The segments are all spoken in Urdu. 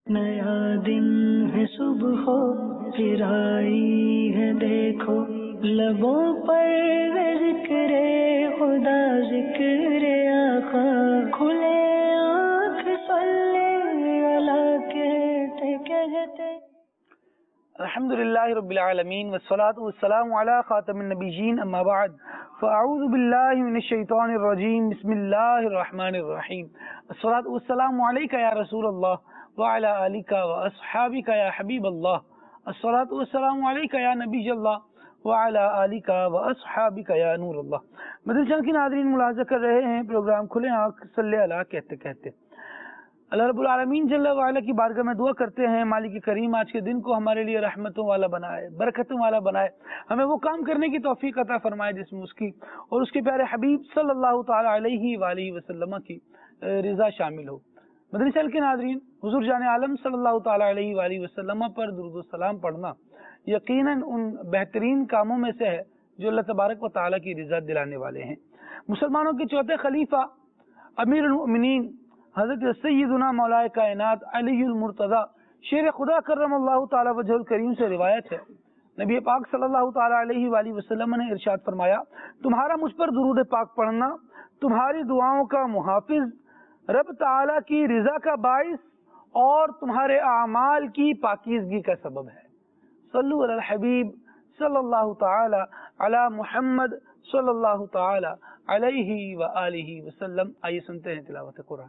نیا دن ہے صبح ہو پھر آئی ہے دیکھو لبوں پر ذکر خدا ذکر آقا کھلے آنکھ صلی اللہ کہتے کہتے الحمدللہ رب العالمین والصلاة والسلام علی خاتم النبیین اما بعد فاعوذ باللہ من الشیطان الرجیم بسم اللہ الرحمن الرحیم الصلاة والسلام علیک یا رسول اللہ وعلی آلک واصحابک یا حبیب اللہ الصلاة والسلام علیک یا نبی اللہ وعلی آلک واصحابک یا نور اللہ۔ مدنی چینل کے ناظرین ملاحظہ کر رہے ہیں پروگرام کھلے آنکھ صلی اللہ کہتے کہتے۔ اللہ رب العالمین جل وعلا کی بارگاہ میں دعا کرتے ہیں مالک کریم آج کے دن کو ہمارے لیے رحمتوں والا بنائے، برکتوں والا بنائے، ہمیں وہ کام کرنے کی توفیق عطا فرمائے جس میں اس کی اور اس کے پیارے حبیب صلی اللہ تعالی علیہ وآلہ وسلم کی رضا شامل ہو۔ مدنی چینل کے ناظرین، حضور جان عالم صلی اللہ تعالی علیہ وآلہ وسلم پر درود و سلام پڑھنا یقیناً ان بہترین کاموں میں سے ہے جو اللہ تبارک و تعالی کی رضا دلانے والے ہیں۔ مسلمانوں کے چوتھے خلیفہ امیر المؤمنین حضرت سیدنا مولا کائنات علی المرتضی شیر خدا کرم اللہ تعالی وجہ الکریم سے روایت ہے، نبی پاک صلی اللہ تعالی علیہ وآلہ وسلم نے ارشاد فرمایا، تمہارا مجھ پر درود پاک پڑھنا تمہاری دعاؤں کا محافظ، رب تعالی کی رضا کا باعث اور تمہارے اعمال کی پاکیزگی کا سبب ہے۔ صلو علی الحبیب صلی اللہ تعالی علی محمد صلی اللہ تعالی علیہ وآلہ وسلم۔ آئیے سنتے ہیں تلاوت قرآن۔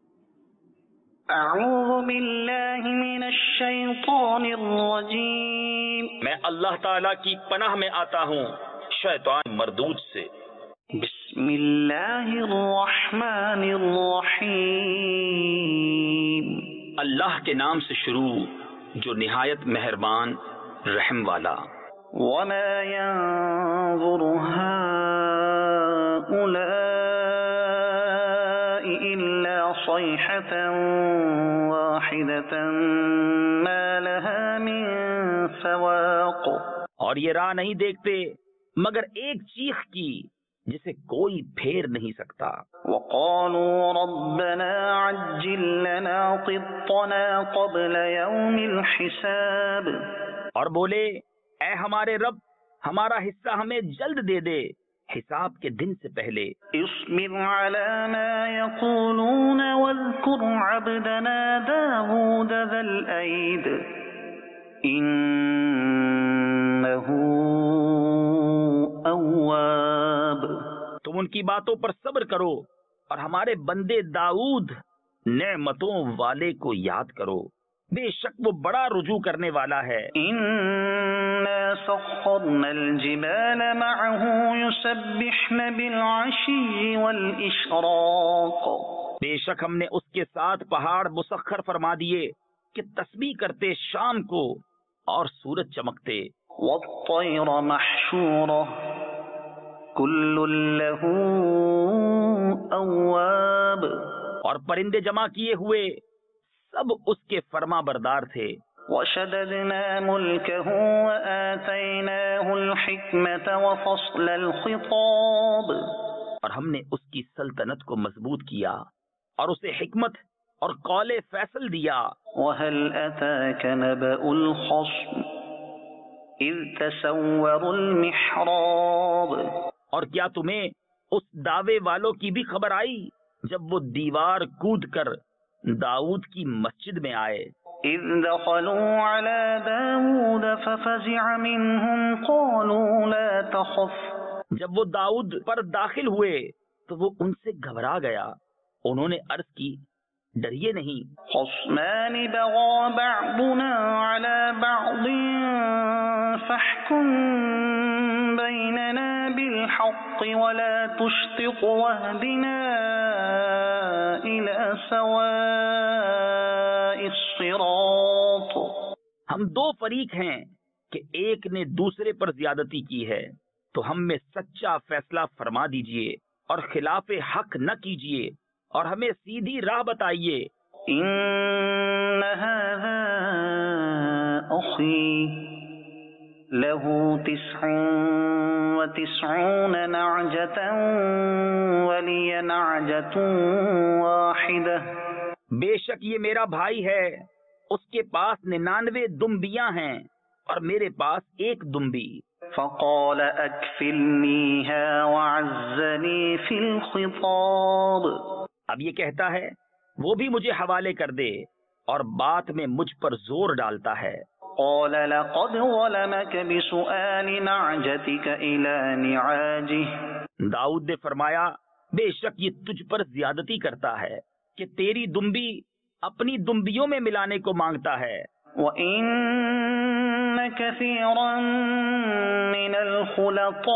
اعوذ باللہ من الشیطان الرجیم، میں اللہ تعالیٰ کی پناہ میں آتا ہوں شیطان مردود سے۔ بسم اللہ الرحمن الرحیم، اللہ کے نام سے شروع جو نہایت مہربان رحم والا۔ وما ينظر هؤلاء إلا صيحة واحدة ما لها من فواق۔ اور یہ راہ نہیں دیکھتے مگر ایک چیخ کی جسے کوئی پھیر نہیں سکتا۔ وقالوا ربنا عجل لنا قطنا قبل يوم الحساب۔ اور بولے اے ہمارے رب ہمارا حصہ ہمیں جلد دے دے حساب کے دن سے پہلے۔ اصبر على ما يقولون واذكر عبدنا داود ذا الأيد إنه أواب۔ تم ان کی باتوں پر صبر کرو اور ہمارے بندے داؤد نعمتوں والے کو یاد کرو، بے شک وہ بڑا رجوع کرنے والا ہے۔ إنا سخرنا الجبال معه يسبحن بالعشي والإشراق۔ بے شک ہم نے اس کے ساتھ پہاڑ مسخر فرما دیے کہ تسبیح کرتے شام کو اور سورج چمکتے۔ والطير محشورة كل له أواب۔ اور پرندے جمع کیے ہوئے سب اس کے فرما بردار تھے۔ وشددنا ملكه وآتيناه الحكمة وفصل الخطاب۔ اور ہم نے اس کی سلطنت کو مضبوط کیا اور اسے حکمت اور قول فیصل دیا۔ وهل أتاك نبأ الخصم إذ تسوروا المحراب۔ اور کیا تمہیں اس دعوے والوں کی بھی خبر آئی جب وہ دیوار کود کر داؤد کی مسجد میں آئے؟ إذ دخلوا على داود ففزع منهم قالوا لا تخف۔ جب وہ داؤد پر داخل ہوئے تو وہ ان سے گھبرا گیا، انہوں نے عرض کی ڈریے نہیں۔ خصمان بغى بعضنا على بعض فاحكم بيننا بالحق ولا تشطط واهدنا إلى سواء الصراط۔ ہم دو فریق ہیں کہ ایک نے دوسرے پر زیادتی کی ہے تو ہم میں سچا فیصلہ فرما دیجئے اور خلاف حق نہ کیجئے اور ہمیں سیدھی راہ بتائیے۔ إن هذا أخي له 99 نعجة ولي نعجة واحدة۔ بے شک یہ میرا بھائی ہے، اس کے پاس 99 دمبیاں ہیں اور میرے پاس 1 دمبی۔ فقال أكفلنيها وعزني في الخطاب۔ اب یہ کہتا ہے وہ بھی مجھے حوالے کر دے اور بات میں مجھ پر زور ڈالتا ہے۔ قال لقد ظلمك بسؤال نعجتك إلى نعاجه۔ داؤد نے فرمایا بے شک یہ تجھ پر زیادتی کرتا ہے کہ تیری دمبی اپنی دمبیوں میں ملانے کو مانگتا ہے۔ وَإِنَّ كَثِيرًا مِنَ الْخُلَطَاءِ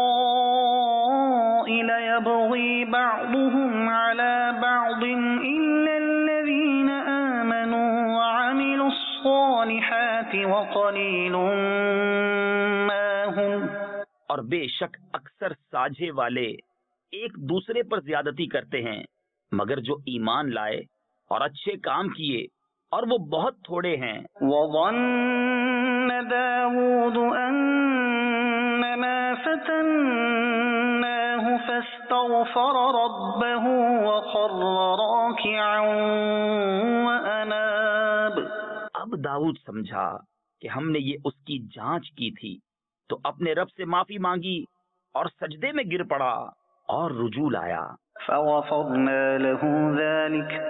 لَيَبْغِي بَعْضُهُمْ عَلَى بَعْضٍ إِلَّا الَّذِينَ آمَنُوا وَعَمِلُوا الصَّالِحَاتِ وَقَلِيلٌ مَا هُمْ۔ اور بے شک اکثر ساجھے والے ایک دوسرے پر زیادتی کرتے ہیں مگر جو ایمان لائے اور اچھے کام کیے اور وہ بہت تھوڑے ہیں۔ وَظَنَّ دَاوُودُ أَنَّمَا فَتَنَّاهُ فَاسْتَغْفَرَ رَبَّهُ وَخَرَّ رَاكِعًا وَأَنَابَ۔ اب داؤد سمجھا کہ ہم نے یہ اس کی جانچ کی تھی تو اپنے رب سے معافی مانگی اور سجدے میں گر پڑا اور رجوع لایا۔ فَغَفَرْنَا لَهُ ذَلِكَ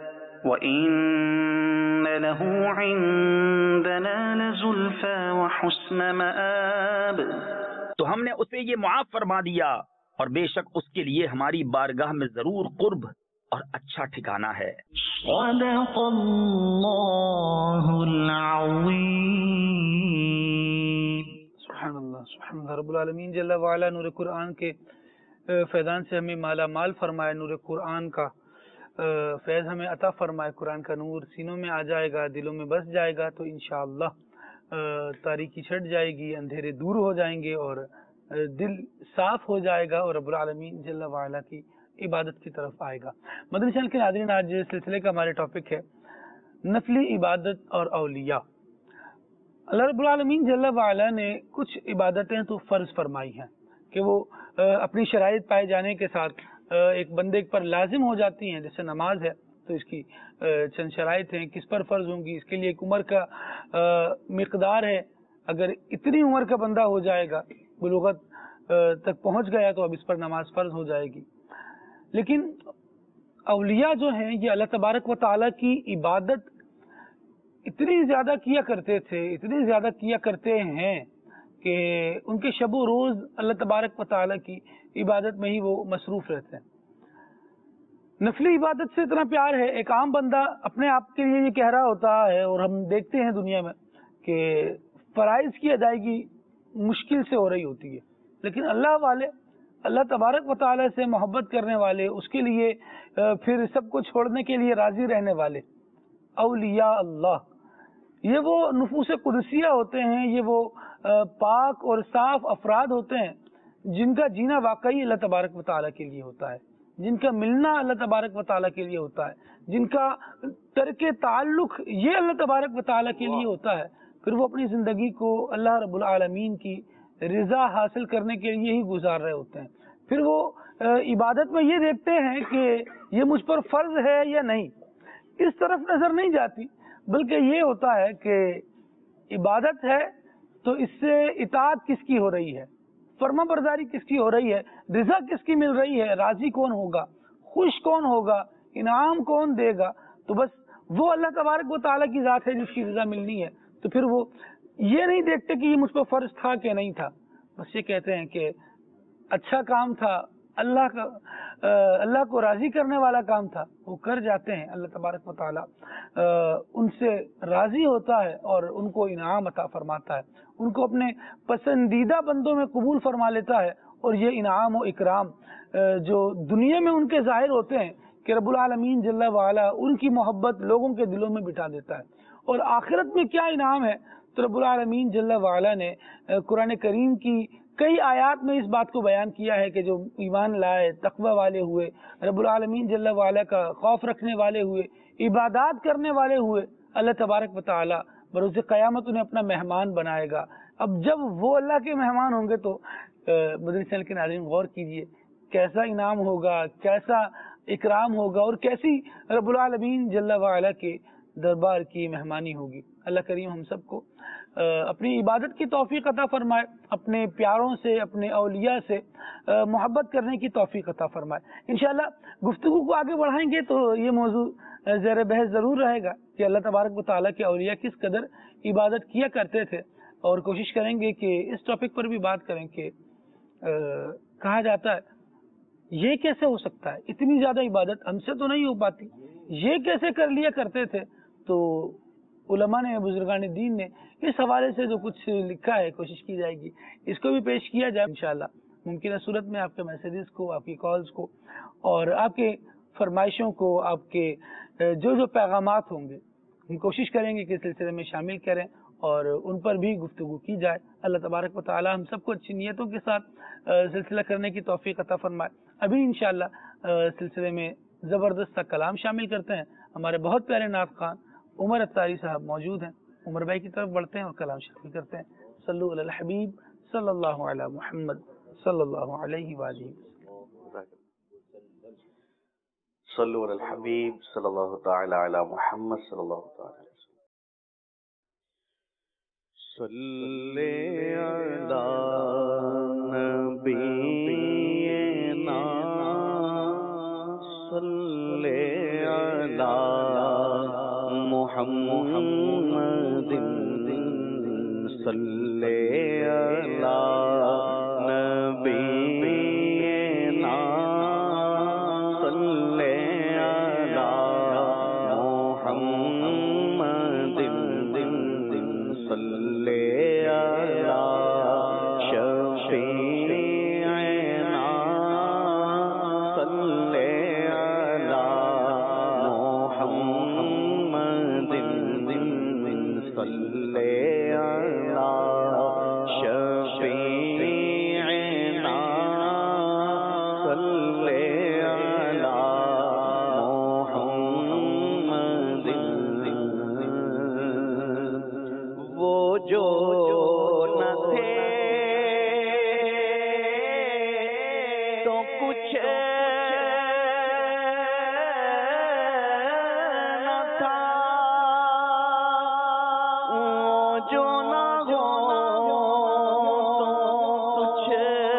وَإِنَّ لَهُ عِندَنَا لَزُلْفَىٰ وَحُسْنَ مَآبٍ۔ تو ہم نے اسے یہ معاف فرما دیا اور بے شک اس کے لیے ہماری بارگاہ میں ضرور قرب اور اچھا ٹھکانہ ہے۔ صدق اللہ العظیم۔ سبحان اللہ، سبحان اللہ۔ رب العالمین جل وعلا نور قرآن کے فیضان سے ہمیں مالا مال فرمائے، نور قرآن کا فیض ہمیں عطا فرمائے، قرآن کا نور سینوں میں آ جائے گا، دلوں میں بس جائے گا تو انشاءاللہ تاریکی چھٹ جائے گی، اندھیرے دور ہو جائیں گے اور دل صاف ہو جائے گا اور رب العالمین جل وعلا کی عبادت کی طرف آئے گا۔ مدنی چینل کے ناظرین، آج سلسلے کا ہمارے ٹاپک ہے نفلی عبادت اور اولیاء۔ اللہ رب العالمین جل وعلا نے کچھ عبادتیں تو فرض فرمائی ہیں کہ وہ اپنی شرائط پائے جانے کے ساتھ ایک بندے پر لازم ہو جاتی ہیں، جیسے نماز ہے تو اس کی چند شرائط ہیں، کس پر فرض ہوں گی، اس کے لیے ایک عمر کا مقدار ہے، اگر اتنی عمر کا بندہ ہو جائے گا، بلوغت تک پہنچ گیا تو اب اس پر نماز فرض ہو جائے گی۔ لیکن اولیاء جو ہیں یہ اللہ تبارک و تعالیٰ کی عبادت اتنی زیادہ کیا کرتے تھے، اتنی زیادہ کیا کرتے ہیں کہ ان کے شب و روز اللہ تبارک و تعالیٰ کی عبادت میں ہی وہ مصروف رہتے ہیں۔ نفلی عبادت سے اتنا پیار ہے، ایک عام بندہ اپنے آپ کے لیے یہ کہہ رہا ہوتا ہے، اور ہم دیکھتے ہیں دنیا میں کہ فرائض کی ادائیگی مشکل سے ہو رہی ہوتی ہے، لیکن اللہ والے، اللہ تبارک و تعالیٰ سے محبت کرنے والے، اس کے لیے پھر سب کو چھوڑنے کے لیے راضی رہنے والے اولیاء اللہ، یہ وہ نفوس قدسیہ ہوتے ہیں، یہ وہ پاک اور صاف افراد ہوتے ہیں جن کا جینا واقعی اللہ تبارک و تعالیٰ کے لیے ہوتا ہے، جن کا ملنا اللہ تبارک و تعالیٰ کے لیے ہوتا ہے، جن کا ترک تعلق یہ اللہ تبارک و تعالیٰ کے لیے ہوتا ہے، پھر وہ اپنی زندگی کو اللہ رب العالمین کی رضا حاصل کرنے کے لیے ہی گزار رہے ہوتے ہیں۔ پھر وہ عبادت میں یہ دیکھتے ہیں کہ یہ مجھ پر فرض ہے یا نہیں، اس طرف نظر نہیں جاتی، بلکہ یہ ہوتا ہے کہ عبادت ہے تو اس سے اطاعت کس کی ہو رہی ہے، فرما برداری کس کی ہو رہی ہے، رضا کس کی مل رہی ہے، راضی کون ہوگا، خوش کون ہوگا، انعام کون دے گا، تو بس وہ اللہ تبارک و تعالیٰ کی ذات ہے جس کی رضا ملنی ہے۔ تو پھر وہ یہ نہیں دیکھتے کہ یہ مجھ پر فرض تھا کہ نہیں تھا، بس یہ کہتے ہیں کہ اچھا کام تھا، اللہ کو راضی کرنے والا کام تھا، وہ کر جاتے ہیں، اللہ تبارک و تعالیٰ ان سے راضی ہوتا ہے اور ان کو انعام عطا فرماتا ہے، ان کو اپنے پسندیدہ بندوں میں قبول فرما لیتا ہے، اور یہ انعام و اکرام جو دنیا میں ان کے ظاہر ہوتے ہیں کہ رب العالمین جل وعلا ان کی محبت لوگوں کے دلوں میں بٹھا دیتا ہے، اور آخرت میں کیا انعام ہے تو رب العالمین جل وعلا نے قرآن کریم کی کئی آیات میں اس بات کو بیان کیا ہے کہ جو ایمان لائے، تقوی والے ہوئے، رب العالمین جل وعلا کا خوف رکھنے والے ہوئے، عبادات کرنے والے ہوئے، اللہ تبارک و تعالی بروز قیامت انہیں اپنا مہمان بنائے گا۔ اب جب وہ اللہ کے مہمان ہوں گے تو مدنی چینل کے ناظرین غور کیجئے کیسا انعام ہوگا، کیسا اکرام ہوگا، اور کیسی رب العالمین جل وعلا کے دربار کی مہمانی ہوگی۔ اللہ کریم ہم سب کو اپنی عبادت کی توفیق عطا فرمائے، اپنے پیاروں سے، اپنے اولیاء سے محبت کرنے کی توفیق عطا فرمائے۔ انشاءاللہ گفتگو کو آگے بڑھائیں گے تو یہ موضوع زیر بحث ضرور رہے گا کہ اللہ تبارک و تعالیٰ کے اولیاء کس قدر عبادت کیا کرتے تھے، اور کوشش کریں گے کہ اس ٹاپک پر بھی بات کریں کہ کہا جاتا ہے یہ کیسے ہو سکتا ہے، اتنی زیادہ عبادت ہم سے تو نہیں ہو پاتی، یہ کیسے کر لیا کرتے تھے۔ تو علماء نے، بزرگان دین نے اس حوالے سے جو کچھ لکھا ہے کوشش کی جائے گی اس کو بھی پیش کیا جائے انشاءاللہ ممکنہ صورت میں، آپ کے میسیجز کو، آپ کی کالز کو، اور آپ کے فرمائشوں کو، آپ کے جو پیغامات ہوں گے ہم کوشش کریں گے کہ اس سلسلے میں شامل کریں اور ان پر بھی گفتگو کی جائے۔ اللہ تبارک و تعالی ہم سب کو اچھی نیتوں کے ساتھ سلسلہ کرنے کی توفیق عطا فرمائے۔ ابھی انشاءاللہ سلسلے میں زبردست سا کلام شامل کرتے ہیں۔ ہمارے بہت پیارے نعت خوان عمر اتاری صاحب موجود ہیں، عمر بھائی کی طرف بڑھتے ہیں اور کلام شامل کرتے ہیں۔ صلو علی الحبیب صلی اللہ علی محمد صلی اللہ علیہ وآلہ صلو علی الحبیب صلی اللہ تعالی علی محمد صلی اللہ تعالی علیہ وسلم۔ صلی علی نبینا صلی علی محمد صلی علی نبینا صلی علی محمد صلی علی شفیعنا صلی علی محمد صلی علی شفیعنا صلی علی محمد۔ وہ جو نہ تھے تو کچھ نہ تھا، وہ جو نہ ہو تو کچھ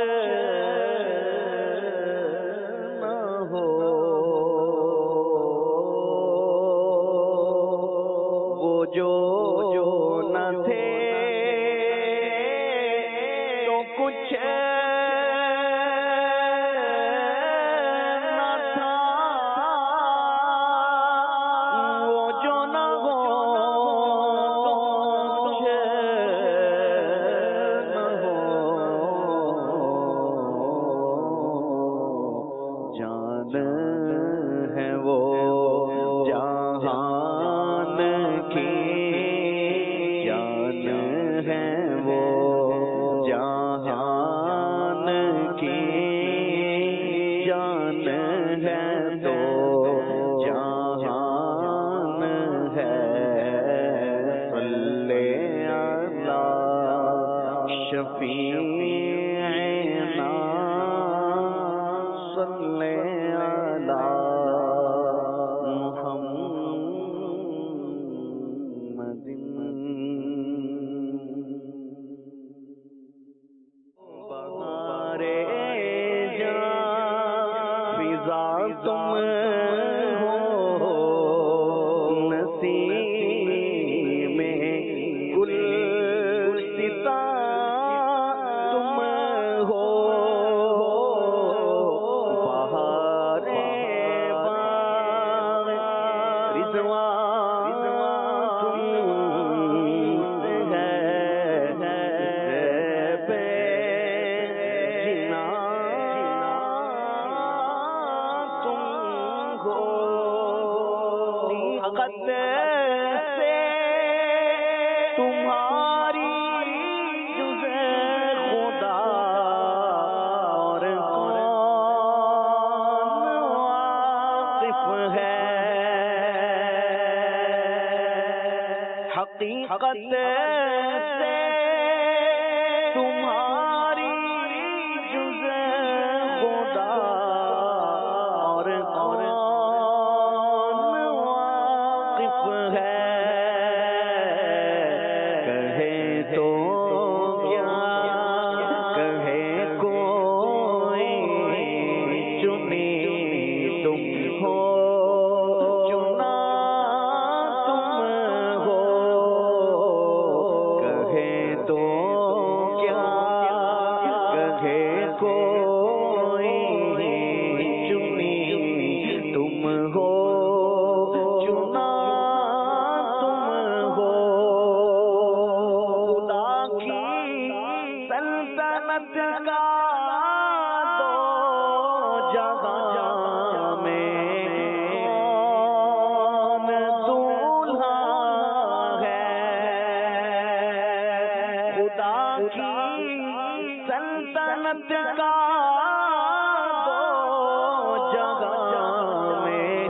نہ ہو، وہ جو نہ تھے تو کچھ نہ تھا، وہ جو نہ ہو تو کچھ نہ ہو، جان ہے وہ جہان کی، جان ہے وہ جہان کی، جان ہے تو جہان ہے، صلی علی شفیعنا صلی علی محمد۔ بہارے جاں فضا تم ہو، نسیم گلستاں تم ہو، بہارے باغ رضوان تم ہے، حقت سے تمہاری جز خدا اور کون واقف ہے، حقیقت سے تمہاری جز خدا اور کون واقف ہے، سلطنت کا دو جہاں میں کون دولہا ہے، خدا کی سلطنت کا دو جہاں میں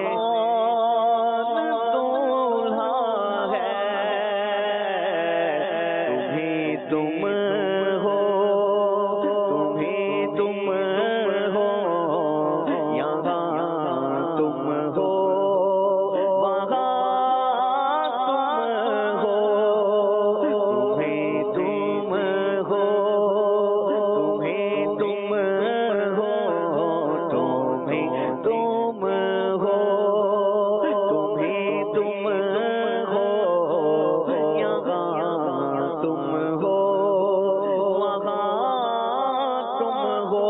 کون دولہا ہے، تم ہو یہاں تم ہو وہاں تم ہو، تمہیں تم ہو، تمہیں تم ہو، تمہیں تم ہو، یہاں تم ہو وہاں تم ہو،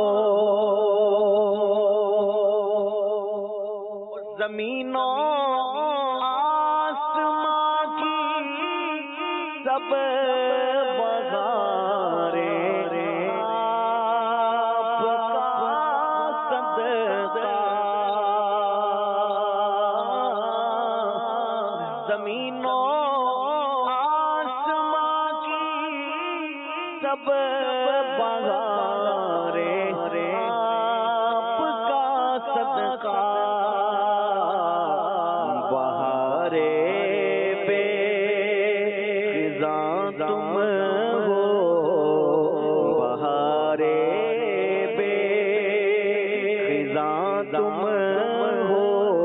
زمین و آسمان کی سب بغارے آپ کا صدقہ، زمین و آسمان کی سب بغارے آپ کا صدقہ، بہارے بے خزاں تم ہو، بہارے بے خزاں تم ہو،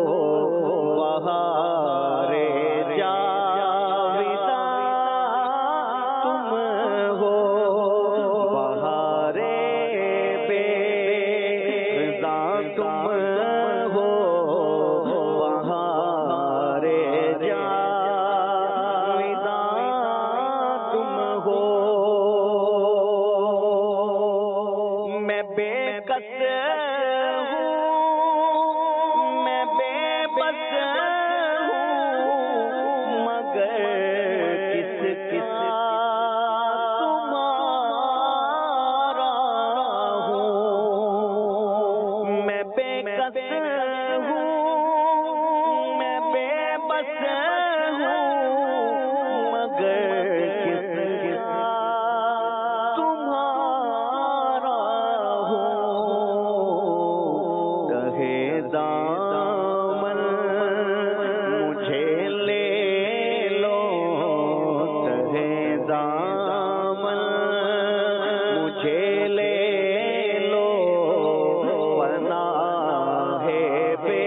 بہارے جاویداں تم ہو، بہارے بے خزاں تم ہو، بہارے جاویداں تم ہو، میں بے کس ہوں، میں بے بس ہوں، مگر کس تمہارا ہوں، میں بے کس ہوں، میں بے بس ہوں، مگر کس تمہارا ہوں، تہے دامن مجھے لے لو، تہے دامن مجھے لے لو، پناہ بے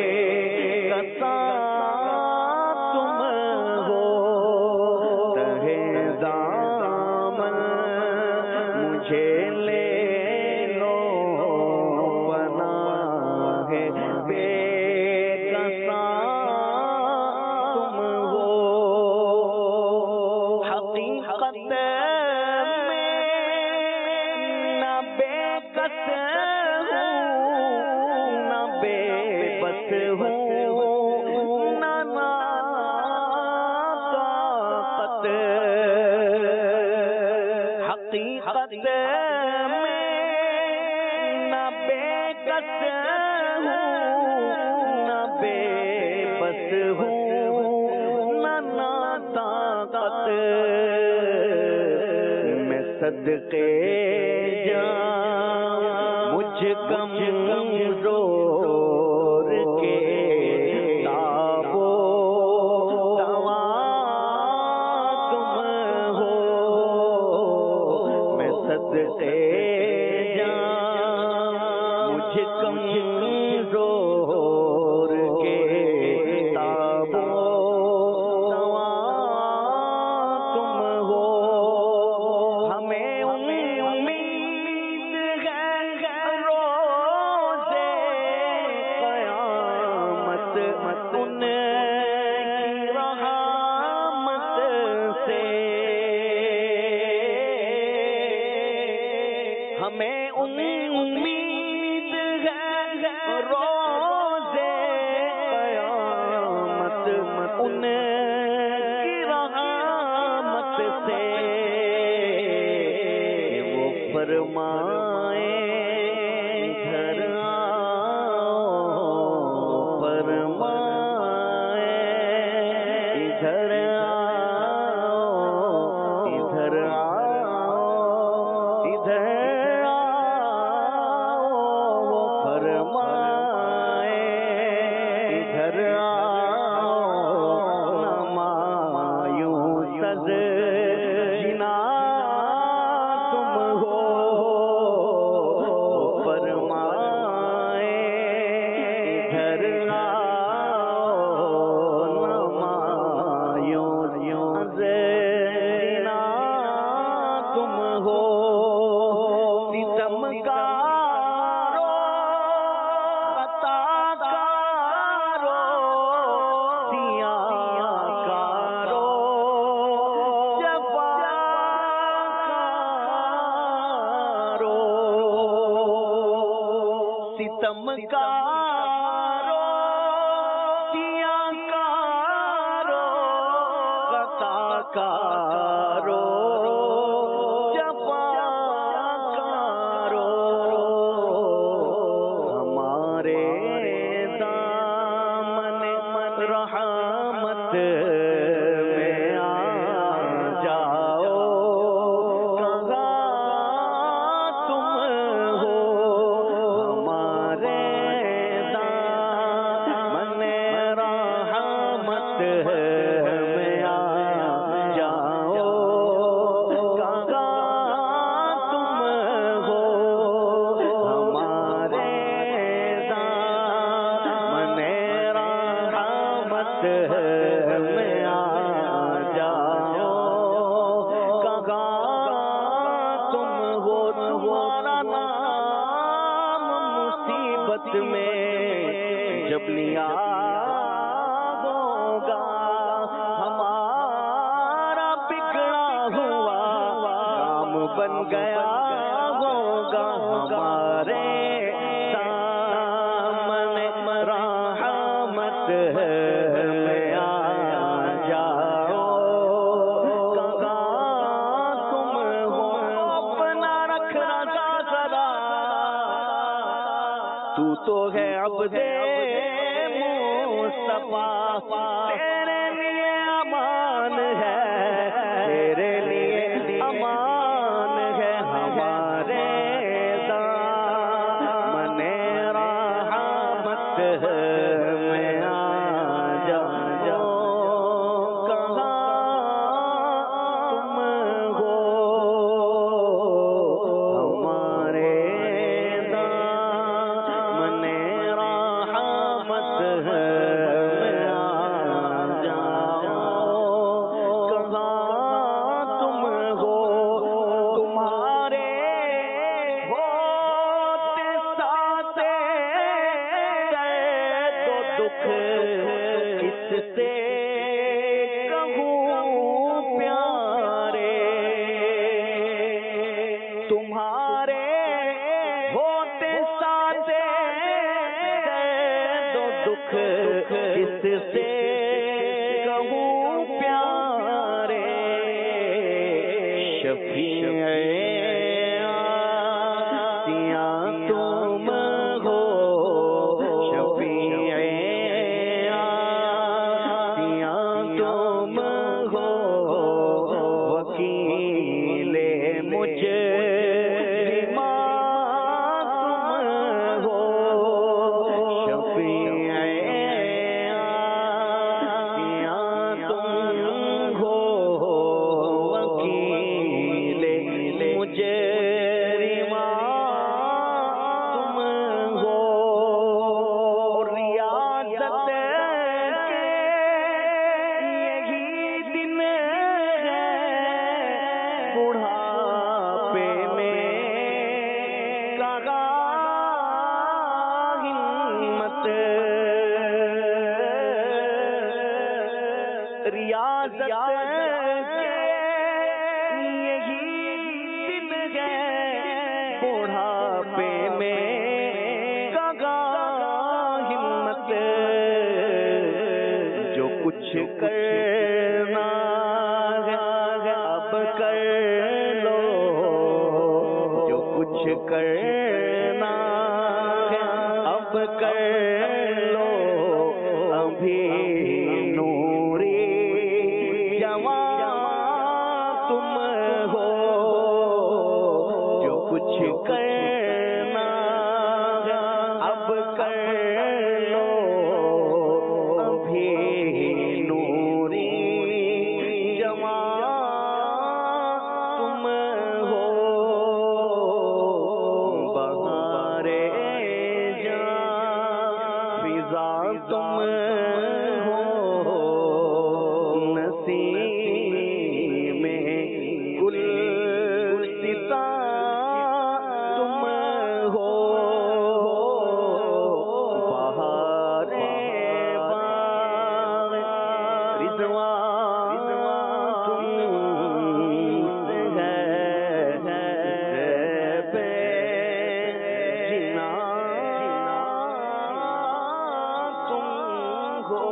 کساں تم ہو، تہے دامن مجھے لے لو، پناہ بے کساں تم ہو، حقیقت میں نہ بے کس ہوں، نہ بے بس ہوں، نہ طاقت، حقیقت میں نہ بے کس ہوں، نہ بے بس ہوں، نہ طاقت، میں صدقے جان مجھ کمزور کے تابو تواں تم ہو، میں صدقے جان مجھ کمزور کے تابو تواں تم ہو، ہمیں امید ہے روزے قیامت ان کی رحمت سے، ہمیں امید ہے روزے قیامت ان کی رحمت سے، وہ فرمائے ادھر آؤ، فرمائے ادھر آؤ، ادھر آؤ، ادھر آؤ، وہ فرمائے ادھر آؤ، نہ مایوس از جنا تم ہو، فرمائے ادھر آؤ، نہ مایوس از جنا تم ہو، ستم کارو خطا کارو سیاہ کارو جفا کارو، ستم کارو سیاہ کارو خطا کارو جفا کارو، ہمارے دامن رحمت میں آ جاؤ، کہاں تم ہو، ہمارے دامن رحمت میں آ جاؤ، کہاں تم ہو، ہمارے دامن رحمت میں آ جاؤ، کہاں تم ہو، تمہارا نام مصیبت میں جب لیا ہوگا، ہمارا بگڑا ہوا کام بن گیا ہوگا، ہمارے سامنے رحمت میں آ جاؤ، کہاں تم ہو، اپنا رکھ رضا ذرا، تو تو ہے عبد مصطفیٰ، تیرے لیے امان ہے، تیرے لیے امان ہے، ہمارے دامن رحمت میں آ جاؤ، کہاں تم ہو، ہمارے دامن رحمت میں آ جاؤ، کہاں تم ہو، تمہارے ہوتے ساتھ درد و دکھ کس سے کہوں پیارے، تمہارے ہوتے ساتھ درد و دکھ کس سے کہوں پیارے، شفیع آسیاں تم ہو، شفیع آسیاں تم ہو، وکیل مجرمان تم ہو، شفیع آسیاں تم ہو، وکیل مجرمان تم ہو، ریاضت کے یہی دن ہے، بڑھاپے میں کہاں ہمت، ریاضت کے یہی دن ہے، بڑھاپے میں کہاں ہمت، جو کچھ کرنا ہے اب کر لو، جو کرنا اب کر لو ابھی نوری جوان تم ہو جو کچھ کرنا اب کر لو ابھی نوری جوان تم ہو بہارے جان فضا تم ہو نسیم گل ستا تم ہو بہارے باغ رضوان تم ہے بے جنا تم ہو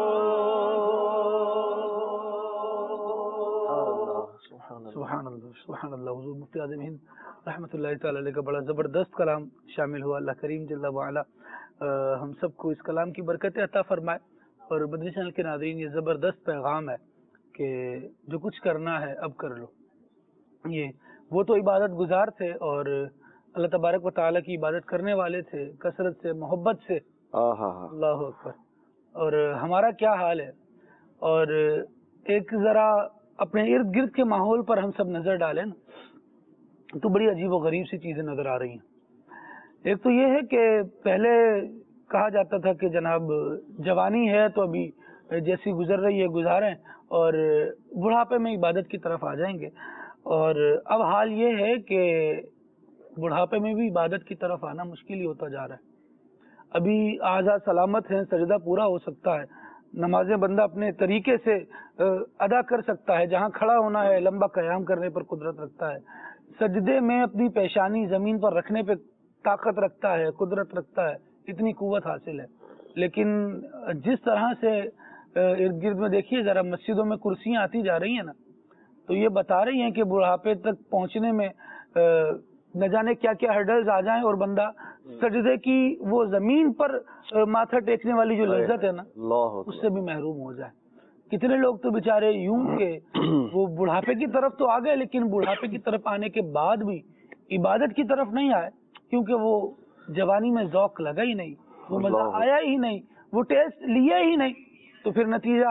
سبحان اللہ سبحان اللہ. حضور مفتی اعظم ہند رحمۃ اللہ تعالی علیہ کا بڑا زبردست کلام شامل ہوا. اللہ کریم جل وعلا ہم سب کو اس کلام کی برکت عطا فرمائے. اور مدنی چینل کے ناظرین یہ زبردست پیغام ہے کہ جو کچھ کرنا ہے اب کر لو. یہ وہ تو عبادت گزار تھے اور اللہ تبارک و تعالیٰ کی عبادت کرنے والے تھے کثرت سے محبت سے. اللہ اکبر. اور ہمارا کیا حال ہے. اور ایک ذرا اپنے ارد گرد کے ماحول پر ہم سب نظر ڈالیں نا تو بڑی عجیب و غریب سی چیزیں نظر آ رہی ہیں. ایک تو یہ ہے کہ پہلے کہا جاتا تھا کہ جناب جوانی ہے تو ابھی جیسی گزر رہی ہے گزاریں اور بڑھاپے میں عبادت کی طرف آ جائیں گے. اور اب حال یہ ہے کہ بڑھاپے میں بھی عبادت کی طرف آنا مشکل ہی ہوتا جا رہا ہے. ابھی اعضاء سلامت ہیں, سجدہ پورا ہو سکتا ہے, نمازیں بندہ اپنے طریقے سے ادا کر سکتا ہے, جہاں کھڑا ہونا ہے لمبا قیام کرنے پر قدرت رکھتا ہے, سجدے میں اپنی پیشانی زمین پر رکھنے پہ طاقت رکھتا ہے, قدرت رکھتا ہے, اتنی قوت حاصل ہے. لیکن جس طرح سے ارد گرد میں دیکھیے ذرا مسجدوں میں کرسیاں آتی جا رہی ہیں نا تو یہ بتا رہی ہیں کہ بڑھاپے تک پہنچنے میں نہ جانے کیا کیا ہرڈلز آ جائیں اور بندہ سجدے کی وہ زمین پر ماتھا ٹیکنے والی جو لذت ہے نا اس سے بھی محروم ہو جائے. کتنے لوگ تو بےچارے یوں کہ وہ بڑھاپے کی طرف تو آ گئے لیکن بڑھاپے کی طرف آنے کے بعد بھی عبادت کی طرف نہیں آئے کیونکہ وہ جوانی میں ذوق لگا ہی نہیں, وہ مزہ آیا ہی نہیں, وہ ٹیسٹ لیا ہی نہیں. تو پھر نتیجہ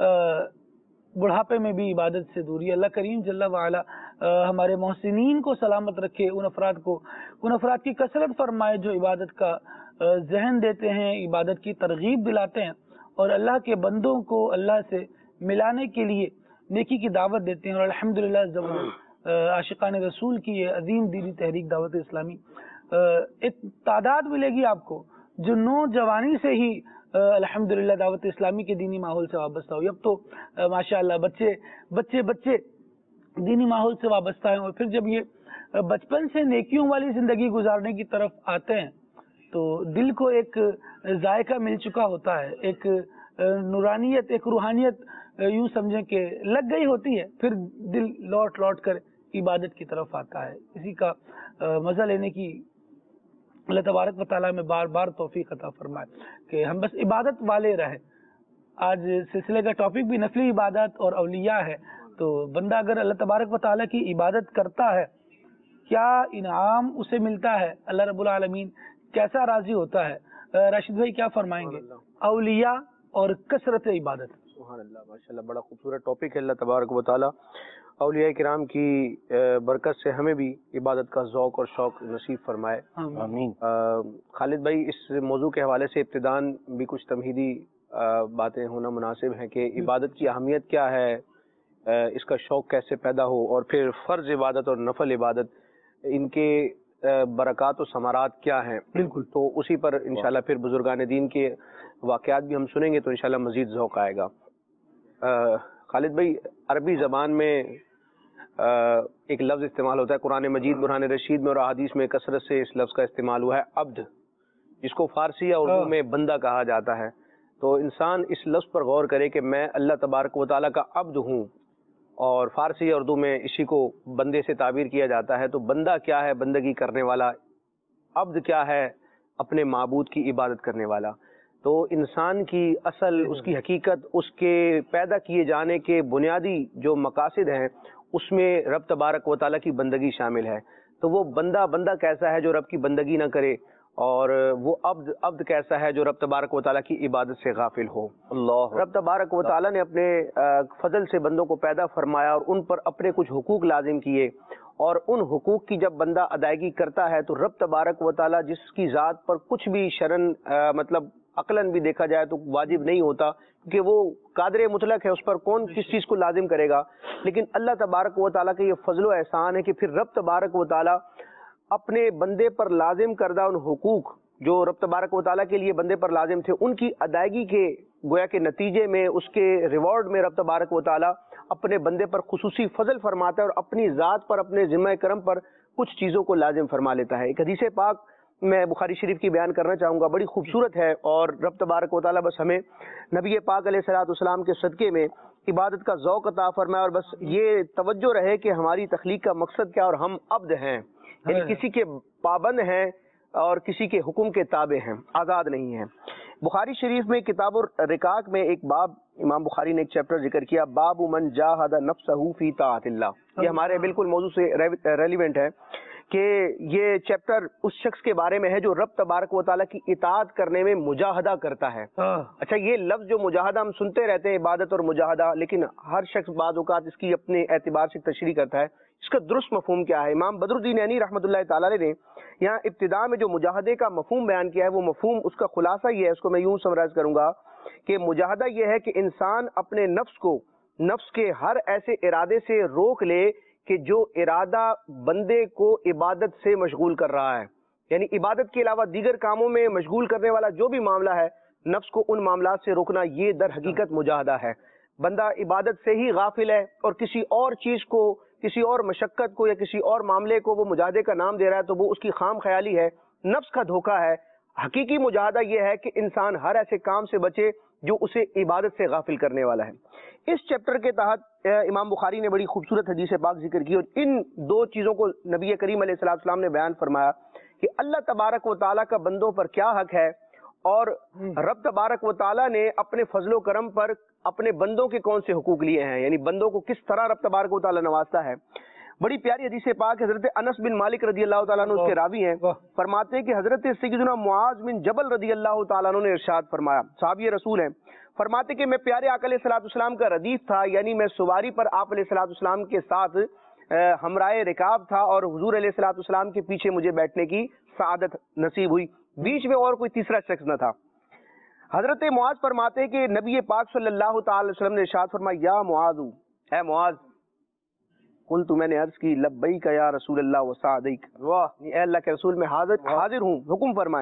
بڑھاپے میں بھی عبادت سے دوری. اللہ کریم جل وعلا ہمارے محسنین کو سلامت رکھے, ان افراد کی کثرت فرمائے جو عبادت کا ذہن دیتے ہیں, عبادت کی ترغیب دلاتے ہیں اور اللہ کے بندوں کو اللہ سے ملانے کے لیے نیکی کی دعوت دیتے ہیں. اور الحمدللہ عاشقان رسول کی یہ عظیم دینی تحریک دعوت اسلامی ایک تعداد ملے گی آپ کو جو نوجوانی سے ہی الحمدللہ دعوت اسلامی کے دینی ماحول سے وابستہ ہو. اب تو ماشاءاللہ بچے دینی ماحول سے وابستہ ہیں اور پھر جب یہ بچپن سے نیکیوں والی زندگی گزارنے کی طرف آتے ہیں تو دل کو ایک ذائقہ مل چکا ہوتا ہے, ایک نورانیت, ایک روحانیت یوں سمجھیں کہ لگ گئی ہوتی ہے, پھر دل لوٹ کر عبادت کی طرف آتا ہے. اسی کا مزہ لینے کی اللہ تبارک و تعالیٰ میں بار بار توفیق عطا فرمائے کہ ہم بس عبادت والے رہے. آج سلسلے کا ٹاپک بھی نفلی عبادت اور اولیاء ہے. تو بندہ اگر اللہ تبارک و تعالیٰ کی عبادت کرتا ہے کیا انعام اسے ملتا ہے, اللہ رب العالمین کیسا راضی ہوتا ہے. راشد بھائی کیا فرمائیں گے؟ اولیاء اور کثرت عبادت. سبحان اللہ, ماشاءاللہ, بڑا خوبصورت ٹاپک ہے. اللہ تبارک و تعالیٰ اولیاء کرام کی برکت سے ہمیں بھی عبادت کا ذوق اور شوق نصیب فرمائے, آمین. خالد بھائی, اس موضوع کے حوالے سے ابتداً بھی کچھ تمہیدی باتیں ہونا مناسب ہیں کہ عبادت کی اہمیت کیا ہے, اس کا شوق کیسے پیدا ہو, اور پھر فرض عبادت اور نفل عبادت ان کے برکات و ثمرات کیا ہیں. بالکل, تو اسی پر انشاءاللہ پھر بزرگان دین کے واقعات بھی ہم سنیں گے تو انشاءاللہ مزید ذوق آئے گا. خالد بھائی, عربی زبان میں ایک لفظ استعمال ہوتا ہے قرآن مجید برہان رشید میں اور احادیث میں کثرت سے اس لفظ کا استعمال ہوا ہے, عبد, جس کو فارسی یا اردو میں بندہ کہا جاتا ہے. تو انسان اس لفظ پر غور کرے کہ میں اللہ تبارک و تعالیٰ کا عبد ہوں, اور فارسی یا اردو میں اسی کو بندے سے تعبیر کیا جاتا ہے. تو بندہ کیا ہے, بندگی کرنے والا عبد کیا ہے؟ اپنے معبود کی عبادت کرنے والا. تو انسان کی اصل، اس کی حقیقت، اس کے پیدا کیے جانے کے بنیادی جو مقاصد ہیں اس میں رب تبارک و تعالیٰ کی بندگی شامل ہے. تو وہ بندہ کیسا ہے جو رب کی بندگی نہ کرے، اور وہ عبد کیسا ہے جو رب تبارک و تعالیٰ کی عبادت سے غافل ہو. اللہ رب تبارک و تعالیٰ نے اپنے فضل سے بندوں کو پیدا فرمایا اور ان پر اپنے کچھ حقوق لازم کیے، اور ان حقوق کی جب بندہ ادائیگی کرتا ہے تو رب تبارک و تعالیٰ جس کی ذات پر کچھ بھی شرن مطلب عقلاً بھی دیکھا جائے تو واجب نہیں ہوتا، کیونکہ وہ قادر مطلق ہے، اس پر کون کس چیز کو لازم کرے گا. لیکن اللہ تبارک و تعالیٰ کا یہ فضل و احسان ہے کہ پھر رب تبارک و تعالیٰ اپنے بندے پر لازم کردہ ان حقوق جو رب تبارک و تعالیٰ کے لیے بندے پر لازم تھے، ان کی ادائیگی کے گویا کے نتیجے میں، اس کے ریوارڈ میں رب تبارک و تعالیٰ اپنے بندے پر خصوصی فضل فرماتا ہے اور اپنی ذات پر، اپنے ذمہ کرم پر کچھ چیزوں کو لازم فرما لیتا ہے. ایک حدیث پاک میں بخاری شریف کی بیان کرنا چاہوں گا، بڑی خوبصورت ہے، اور رب تبارک و تعالیٰ بس ہمیں نبی پاک علیہ الصلوۃ والسلام کے صدقے میں عبادت کا ذوق عطا فرمائے، اور بس یہ توجہ رہے کہ ہماری تخلیق کا مقصد کیا، اور ہم عبد ہیں، یعنی کسی کے پابند ہیں اور کسی کے حکم کے تابع ہیں، آزاد نہیں ہیں. بخاری شریف میں کتاب الرقاق میں ایک باب امام بخاری نے ایک چیپٹر ذکر کیا، باب من جاہد نفسہ فی طاعت اللہ. یہ ہمارے بالکل موضوع سے ریلیونٹ ہے کہ یہ چیپٹر اس شخص کے بارے میں ہے جو رب تبارک و تعالیٰ کی اطاعت کرنے میں مجاہدہ کرتا ہے. اچھا، یہ لفظ جو مجاہدہ ہم سنتے رہتے ہیں، عبادت اور مجاہدہ، لیکن ہر شخص بعض اوقات اس کی اپنے اعتبار سے تشریح کرتا ہے. اس کا درست مفہوم کیا ہے؟ امام بدر الدین عینی رحمۃ اللہ تعالی نے یہاں ابتدا میں جو مجاہدے کا مفہوم بیان کیا ہے، وہ مفہوم، اس کا خلاصہ یہ ہے، اس کو میں یوں سمرائز کروں گا کہ مجاہدہ یہ ہے کہ انسان اپنے نفس کو، نفس کے ہر ایسے ارادے سے روک لے کہ جو ارادہ بندے کو عبادت سے مشغول کر رہا ہے. یعنی عبادت کے علاوہ دیگر کاموں میں مشغول کرنے والا جو بھی معاملہ ہے، نفس کو ان معاملات سے روکنا، یہ در حقیقت مجاہدہ ہے. بندہ عبادت سے ہی غافل ہے اور کسی اور چیز کو، کسی اور مشقت کو یا کسی اور معاملے کو وہ مجاہدے کا نام دے رہا ہے، تو وہ اس کی خام خیالی ہے، نفس کا دھوکہ ہے. حقیقی مجاہدہ یہ ہے کہ انسان ہر ایسے کام سے بچے جو اسے عبادت سے غافل کرنے والا ہے. اس چیپٹر کے تحت امام بخاری نے بڑی خوبصورت حدیث پاک ذکر کی، اور ان دو چیزوں کو نبی کریم علیہ الصلوۃ والسلام نے بیان فرمایا کہ اللہ تبارک و تعالیٰ کا بندوں پر کیا حق ہے، اور رب تبارک و تعالیٰ نے اپنے فضل و کرم پر اپنے بندوں کے کون سے حقوق لیے ہیں، یعنی بندوں کو کس طرح رب تبارک و تعالیٰ نوازتا ہے. بڑی پیاری حدیث پاک حضرت انس بن مالک رضی اللہ تعالیٰ عنہ اس کے راوی ہیں، فرماتے ہیں کہ حضرت سیدنا معاذ بن جبل رضی اللہ تعالیٰ عنہ نے ارشاد فرمایا، صحابی رسول ہیں، فرماتے کہ میں پیارے آقا علیہ الصلوۃ والسلام کا ردیف تھا، یعنی میں سواری پر آپ علیہ الصلوۃ والسلام کے ساتھ ہمراہ رکاب تھا، اور حضور علیہ الصلوۃ والسلام کے پیچھے مجھے بیٹھنے کی سعادت نصیب ہوئی، بیچ میں اور کوئی تیسرا شخص نہ تھا. حضرت معاذ فرماتے کہ نبی پاک صلی اللہ تعالی وسلم نے ارشاد فرمایا، یا معاذ، اے معاذ، قلت، میں نے عرض کی، لبیک یا رسول اللہ وسعدیک، اے اللہ کے رسول میں حاضر ہوں، حکم فرمائیں.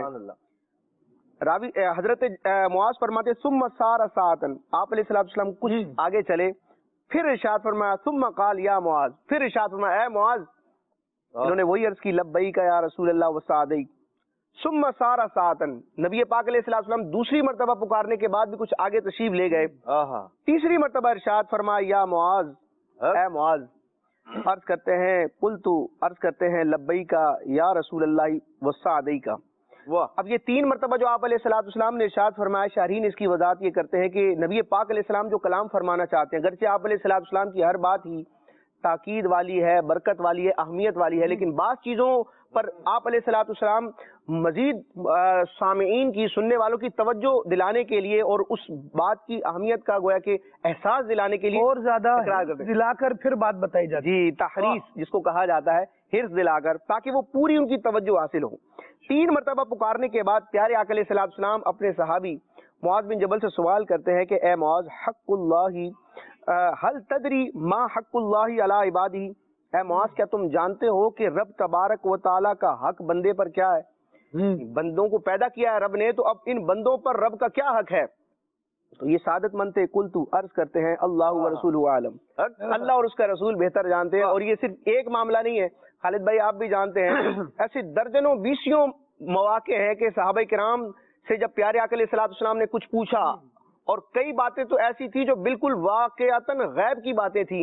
راوی حضرت معاذ فرماتے ثم سار ساعتا، آپ علیہ الصلوۃ والسلام کچھ آگے چلے، پھر ارشاد فرمایا ثم قال یا معاذ، پھر ارشاد فرمایا اے معاذ. انہوں نے وہی عرض کی، لبیک یا رسول اللہ وسعدیک. ثم سار ساعتا، نبی پاک علیہ الصلوۃ والسلام دوسری مرتبہ پکارنے کے بعد بھی کچھ آگے تشریف لے گئے. تیسری مرتبہ ارشاد فرمایا یا معاذ، اے معاذ. عرض کرتے ہیں قلت، عرض کرتے ہیں لبیک یا رسول اللہ وسعدیک. اب یہ تین مرتبہ جو آپ علیہ الصلوۃ والسلام نے ارشاد فرمایا، شارحین اس کی وضاحت یہ کرتے ہیں کہ نبی پاک علیہ السلام جو کلام فرمانا چاہتے ہیں، اگرچہ آپ علیہ الصلوۃ والسلام کی ہر بات ہی تاکید والی ہے، برکت والی ہے، اہمیت والی ہے، لیکن بعض چیزوں پر آپ علیہ الصلوۃ والسلام مزید سامعین کی، سننے والوں کی توجہ دلانے کے لیے اور اس بات کی اہمیت کا گویا کہ احساس دلانے کے لیے اور زیادہ دلا کر پھر بات بتائی جاتی ہے. جی، تحریص جس کو کہا جاتا ہے، حرص دلا کر، تاکہ وہ پوری ان کی توجہ حاصل ہو. تین مرتبہ پکارنے کے بعد پیارے آقا علیہ الصلوۃ والسلام اپنے صحابی معاذ بن جبل سے سوال کرتے ہیں کہ اے معاذ، حق اللہ هل تدری ما حق اللہ علی عبادہ. اے معاذ، کیا تم جانتے ہو کہ رب تبارک و تعالیٰ کا حق بندے پر کیا ہے؟ بندوں کو پیدا کیا ہے رب نے، تو اب ان بندوں پر رب کا کیا حق ہے؟ تو یہ سعادت مند تھے. قلت، عرض کرتے ہیں اللہ ورسولہ عالم، اللہ اور اس کا رسول بہتر جانتے ہیں. اور یہ صرف ایک معاملہ نہیں ہے خالد بھائی، آپ بھی جانتے ہیں ایسے درجنوں بیسیوں مواقع ہیں کہ صحابہ کرام سے جب پیارے آقا علیہ الصلوۃ والسلام نے کچھ پوچھا، اور کئی باتیں تو ایسی تھی جو بالکل واقعتاً غیب کی باتیں تھیں،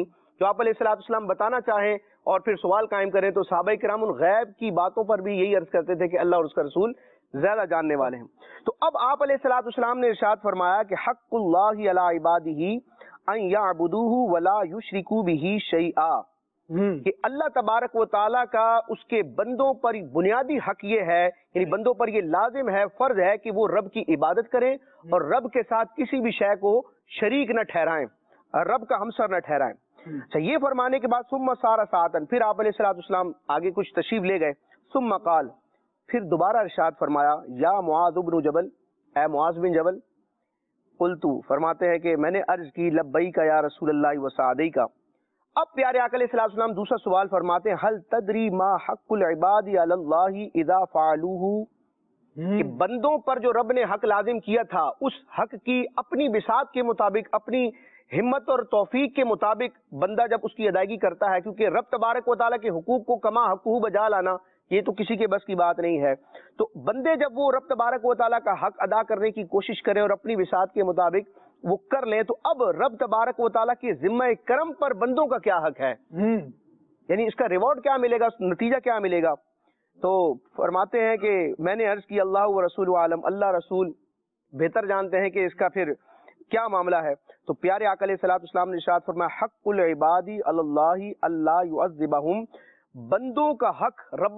جو آپ علیہ السلام بتانا چاہیں اور پھر سوال قائم کریں تو صحابہ کرام ان غیب کی باتوں پر بھی یہی عرض کرتے تھے کہ اللہ اور اس کا رسول زیادہ جاننے والے ہیں. تو اب آپ علیہ السلام نے ارشاد فرمایا کہ حق اللہ علی عبادہ ان یعبدوہ ولا یشرکوا بہ شیئا، کہ اللہ تبارک و تعالیٰ کا اس کے بندوں پر بنیادی حق یہ ہے، یعنی بندوں پر یہ لازم ہے، فرض ہے کہ وہ رب کی عبادت کریں اور رب کے ساتھ کسی بھی شے کو شریک نہ ٹھہرائیں، رب کا ہمسر نہ ٹھہرائیں. اچھا، یہ فرمانے کے بعد ثم سار ساعتن، پھر آپ علیہ السلام آگے کچھ تشریف لے گئے. ثم قال، پھر دوبارہ ارشاد فرمایا یا معاذ بن جبل، اے معاذ بن جبل، قلت، فرماتے ہیں کہ میں نے عرض کی لبیک یا رسول اللہ وسعدیک. اب پیارے آقا علیہ السلام دوسرا سوال فرماتے ہیں ہل تدری ما حق العباد علی اللہ اذا فعلوہ، کہ بندوں پر جو رب نے حق لازم کیا تھا اس حق کی اپنی بساط کے مطابق، اپنی ہمت اور توفیق کے مطابق بندہ جب اس کی ادائیگی کرتا ہے، کیونکہ رب تبارک و تعالیٰ کے حقوق کو کما حقہ بجا لانا یہ تو کسی کے بس کی بات نہیں ہے. تو بندے جب وہ رب تبارک و تعالیٰ کا حق ادا کرنے کی کوشش کریں اور اپنی بساط کے مطابق وہ کر لیں، تو اب رب تبارک و تعالیٰ کے ذمہ کرم پر بندوں کا کیا حق ہے، یعنی اس کا ریوارڈ کیا ملے گا، نتیجہ کیا ملے گا. تو فرماتے ہیں کہ میں نے عرض کی اللہ و رسول عالم، اللہ رسول بہتر جانتے ہیں کہ اس کا پھر کیا معاملہ ہے. تو پیارے آقا علیہ السلام نے ارشاد فرمایا حق العباد علی اللہ اللہ یعذبہم، بندوں کا حق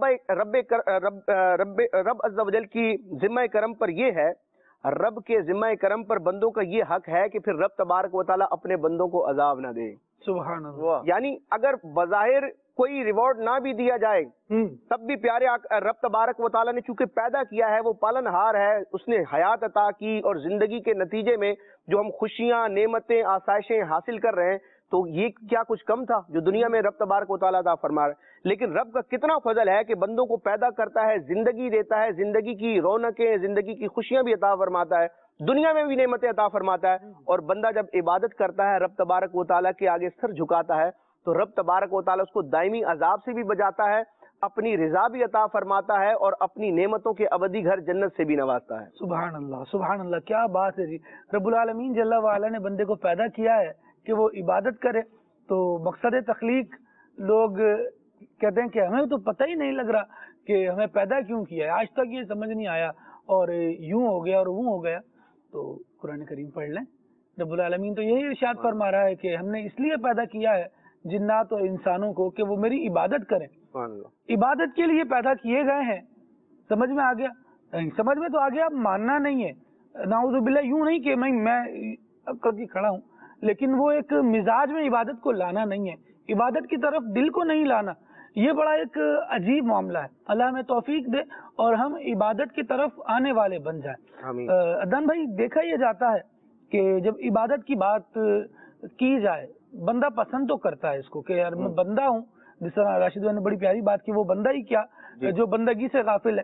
رب عز و جل کی ذمہ کرم پر یہ ہے، رب کے ذمہ کرم پر بندوں کا یہ حق ہے کہ پھر رب تبارک و تعالیٰ اپنے بندوں کو عذاب نہ دے. سبحان اللہ. یعنی اگر بظاہر کوئی ریوارڈ نہ بھی دیا جائے تب بھی پیارے رب تبارک و تعالیٰ نے چونکہ پیدا کیا ہے، وہ پالن ہار ہے، اس نے حیات عطا کی اور زندگی کے نتیجے میں جو ہم خوشیاں، نعمتیں، آسائشیں حاصل کر رہے ہیں، تو یہ کیا کچھ کم تھا جو دنیا میں رب تبارک و تعالیٰ عطا فرما رہا ہے. لیکن رب کا کتنا فضل ہے کہ بندوں کو پیدا کرتا ہے، زندگی دیتا ہے، زندگی کی رونقیں، زندگی کی خوشیاں بھی عطا فرماتا ہے، دنیا میں بھی نعمتیں عطا فرماتا ہے. اور بندہ جب عبادت کرتا ہے، رب تبارک و تعالیٰ کے آگے سر جھکاتا ہے، تو رب تبارک و تعالیٰ اس کو دائمی عذاب سے بھی بچاتا ہے، اپنی رضا بھی عطا فرماتا ہے اور اپنی نعمتوں کے ابدی گھر جنت سے بھی نوازتا ہے. سبحان اللہ، سبحان اللہ، کیا بات ہے جی. رب العالمین جل وعلا نے بندے کو پیدا کیا ہے کہ وہ عبادت کرے. تو مقصد تخلیق لوگ کہتے ہیں کہ ہمیں تو پتہ ہی نہیں لگ رہا کہ ہمیں پیدا کیوں کیا ہے، آج تک یہ سمجھ نہیں آیا اور یوں ہو گیا اور وہ ہو گیا. تو قرآن کریم پڑھ لیں، رب العالمین تو یہی ارشاد فرما رہا ہے کہ ہم نے اس لیے پیدا کیا ہے جنات اور انسانوں کو کہ وہ میری عبادت کریں. عبادت کے لیے پیدا کیے گئے ہیں. سمجھ میں آ گیا؟ سمجھ میں تو آ گیا، ماننا نہیں ہے. نعوذ باللہ، یوں نہیں کہ میں اب کر کے کھڑا ہوں، لیکن وہ ایک مزاج میں عبادت کو لانا نہیں ہے، عبادت کی طرف دل کو نہیں لانا. یہ بڑا ایک عجیب معاملہ ہے. اللہ ہمیں توفیق دے اور ہم عبادت کی طرف آنے والے بن جائیں. ادن بھائی، دیکھا یہ جاتا ہے کہ جب عبادت کی بات کی جائے بندہ پسند تو کرتا ہے اس کو کہ یار میں بندہ ہوں. جس طرح راشد بھائی نے بڑی پیاری بات کی، وہ بندہ ہی کیا جو بندگی سے غافل ہے.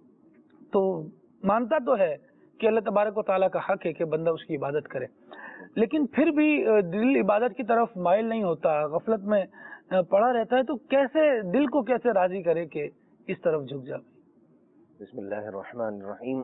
تو مانتا تو ہے کہ اللہ تبارک و تعالیٰ کا حق ہے کہ بندہ اس کی عبادت کرے، لیکن پھر بھی دل عبادت کی طرف مائل نہیں ہوتا، غفلت میں پڑا رہتا ہے. تو کیسے دل کو کیسے راضی کرے کہ اس طرف جھک جائے؟ بسم اللہ الرحمن الرحیم.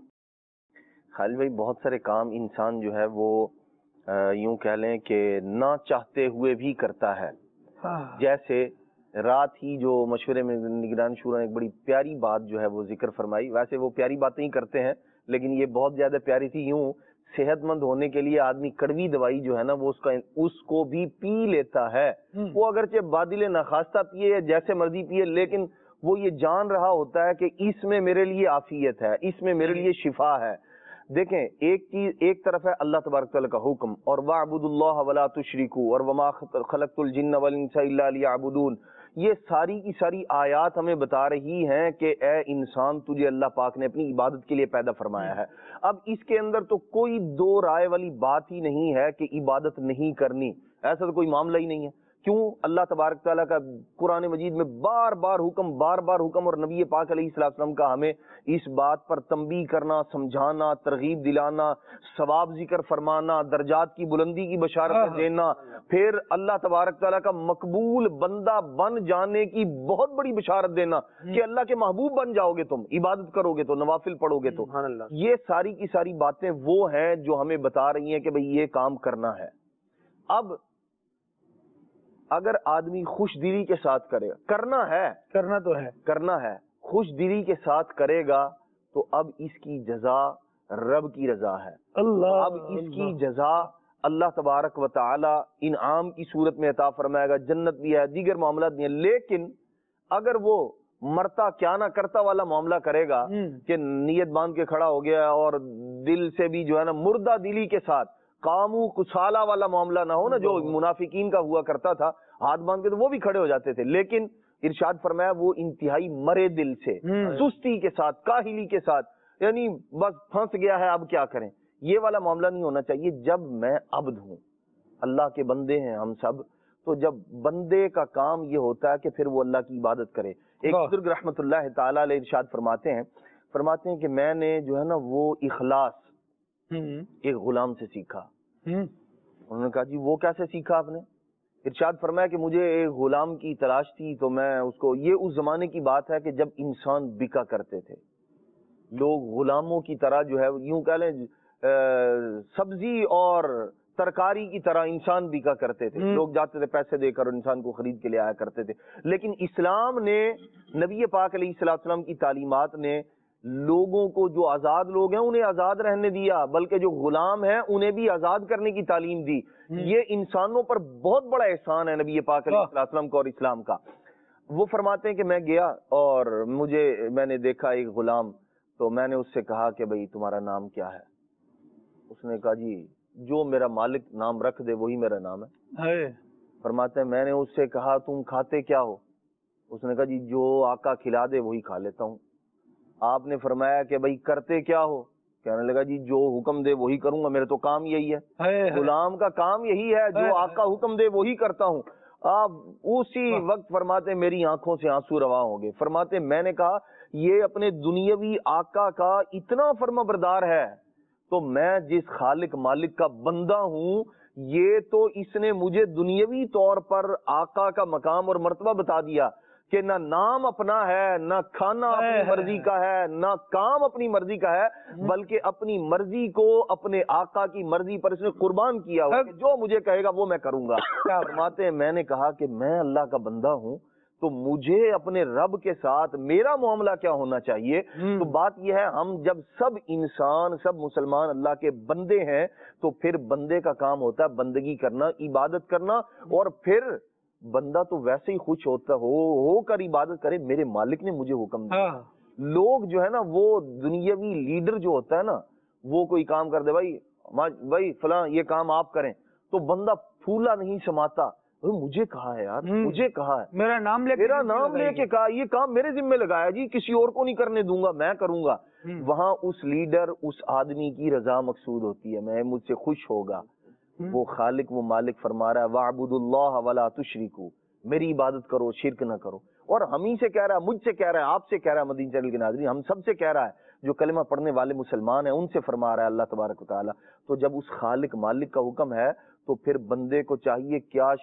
خالد بھائی، بہت سارے کام انسان جو ہے وہ یوں کہہ لیں کہ نہ چاہتے ہوئے بھی کرتا ہے. جیسے رات ہی جو مشورے میں نگران شورا نے ایک بڑی پیاری بات جو ہے وہ ذکر فرمائی. ویسے وہ پیاری باتیں ہی کرتے ہیں لیکن یہ بہت زیادہ پیاری تھی. یوں صحت مند ہونے کے لیے آدمی کڑوی دوائی جو ہے نا وہ اس کو بھی پی لیتا ہے. وہ اگرچہ بادل نخواستہ پیے یا جیسے مرضی پیے، لیکن وہ یہ جان رہا ہوتا ہے کہ اس میں میرے لیے عافیت ہے، اس میں میرے لیے شفا ہے. دیکھیں، ایک طرف ہے اللہ تبارک تعالیٰ کا حکم، اور وَاعْبُدُوا اللَّهَ وَلَا تُشْرِكُوا، اور وَمَا خَلَقْتُ الْجِنَّ وَالْإِنسَ إِلَّا لِيَعْبُدُونَ. یہ ساری کی ساری آیات ہمیں بتا رہی ہیں کہ اے انسان، تجھے اللہ پاک نے اپنی عبادت کے لیے پیدا فرمایا ہے. اب اس کے اندر تو کوئی دو رائے والی بات ہی نہیں ہے کہ عبادت نہیں کرنی، ایسا تو کوئی معاملہ ہی نہیں ہے. کیوں؟ اللہ تبارک تعالیٰ کا قرآن مجید میں بار بار حکم اور نبی پاک علیہ السلام کا ہمیں اس بات پر تنبیہ کرنا، سمجھانا، ترغیب دلانا، ثواب ذکر فرمانا، درجات کی بلندی کی بشارت دینا، پھر اللہ تبارک تعالیٰ کا مقبول بندہ بن جانے کی بہت بڑی بشارت دینا کہ اللہ کے محبوب بن جاؤ گے تم، عبادت کرو گے تو، نوافل پڑھو گے تو. یہ ساری کی ساری باتیں وہ ہیں جو ہمیں بتا رہی ہیں کہ بھئی یہ کام کرنا ہے. اب اگر آدمی خوش دلی کے ساتھ کرے گا، کرنا ہے خوش دلی کے ساتھ کرے گا تو اب اس کی جزا رب کی رضا ہے. اب اس کی جزا اللہ تبارک و تعالی انعام کی صورت میں عطا فرمائے گا، جنت بھی ہے، دیگر معاملات بھی ہیں. لیکن اگر وہ مرتا کیا نہ کرتا والا معاملہ کرے گا کہ نیت باندھ کے کھڑا ہو گیا اور دل سے بھی جو ہے نا مردہ دلی کے ساتھ کامو کسالہ والا معاملہ نہ ہو نا، جو منافقین کا ہوا کرتا تھا، ہاتھ باندھ کے تو وہ بھی کھڑے ہو جاتے تھے، لیکن ارشاد فرمایا وہ انتہائی مرے دل سے، سستی کے ساتھ، کاہلی کے ساتھ، یعنی بس پھنس گیا ہے اب کیا کریں، یہ والا معاملہ نہیں ہونا چاہیے. جب میں عبد ہوں، اللہ کے بندے ہیں ہم سب، تو جب بندے کا کام یہ ہوتا ہے کہ پھر وہ اللہ کی عبادت کرے. ایک بزرگ رحمت اللہ تعالی علیہ ارشاد فرماتے ہیں کہ میں نے جو ہے نا وہ اخلاص ایک غلام سے سیکھا. انہوں نے کہا جی وہ کیسے سیکھا آپ نے؟ ارشاد فرمایا کہ مجھے ایک غلام کی تلاش تھی تو میں اس کو، یہ اس زمانے کی بات ہے کہ جب انسان بکا کرتے تھے، لوگ غلاموں کی طرح جو ہے یوں کہہ لیں سبزی اور ترکاری کی طرح انسان بکا کرتے تھے، لوگ جاتے تھے پیسے دے کر اور انسان کو خرید کے لے آیا کرتے تھے. لیکن اسلام نے، نبی پاک علیہ السلام کی تعلیمات نے لوگوں کو، جو آزاد لوگ ہیں انہیں آزاد رہنے دیا، بلکہ جو غلام ہیں انہیں بھی آزاد کرنے کی تعلیم دی. یہ انسانوں پر بہت بڑا احسان ہے نبی پاک علیہ السلام کا اور اسلام کا. وہ فرماتے ہیں کہ میں گیا اور میں نے دیکھا ایک غلام، تو میں نے اس سے کہا کہ بھئی تمہارا نام کیا ہے؟ اس نے کہا جی جو میرا مالک نام رکھ دے وہی میرا نام ہے. فرماتے ہیں میں نے اس سے کہا تم کھاتے کیا ہو؟ اس نے کہا جی جو آقا کھلا دے وہی کھا لیتا ہوں. آپ نے فرمایا کہ بھئی کرتے کیا ہو؟ کہنے لگا جی جو حکم دے وہی کروں گا، میرے تو کام یہی ہے، غلام کا کام یہی ہے، جو آقا حکم دے وہی کرتا ہوں. آپ اسی وقت فرماتے میری آنکھوں سے آنسو رواں ہو گئے. فرماتے میں نے کہا یہ اپنے دنیاوی آقا کا اتنا فرما بردار ہے، تو میں جس خالق مالک کا بندہ ہوں، یہ تو اس نے مجھے دنیاوی طور پر آقا کا مقام اور مرتبہ بتا دیا کہ نہ نام اپنا ہے، نہ کھانا اپنی مرضی کا ہے، نہ کام اپنی مرضی کا ہے، بلکہ اپنی مرضی کو اپنے آقا کی مرضی پر اس نے قربان کیا ہوا کہ جو مجھے کہے گا وہ میں کروں گا. فرماتے ہیں میں نے کہا کہ میں اللہ کا بندہ ہوں تو مجھے اپنے رب کے ساتھ میرا معاملہ کیا ہونا چاہیے. تو بات یہ ہے ہم جب سب انسان، سب مسلمان اللہ کے بندے ہیں تو پھر بندے کا کام ہوتا ہے بندگی کرنا، عبادت کرنا، اور پھر بندہ تو ویسے ہی خوش ہوتا ہو کر عبادت کرے میرے مالک نے مجھے حکم دیا. لوگ جو ہے نا وہ دنیاوی لیڈر جو ہوتا ہے نا، وہ کوئی کام کر دے، بھائی فلاں یہ کام آپ کریں، تو بندہ پھولا نہیں سماتا، مجھے کہا ہے یار، مجھے کہا ہے، میرا نام لے کے کہا یہ کام میرے ذمہ لگایا جی، کسی اور کو نہیں کرنے دوں گا، میں کروں گا. وہاں اس لیڈر، اس آدمی کی رضا مقصود ہوتی ہے، میں مجھ سے خوش ہوگا. وہ خالق، وہ مالک فرما رہا ہے وَاعْبُدُوا اللَّهَ وَلَا تُشْرِكُوا، میری عبادت کرو، شرک نہ کرو. اور ہم ہی سے کہہ رہا ہے، مجھ سے کہہ رہا ہے، آپ سے کہہ رہا ہے، مدینہ چینل کے ناظرین ہم سب سے کہہ رہا ہے، جو کلمہ پڑھنے والے مسلمان ہیں ان سے فرما رہا ہے اللہ تبارک و تعالیٰ. تو جب اس خالق مالک کا حکم ہے تو پھر بندے کو چاہیے کیا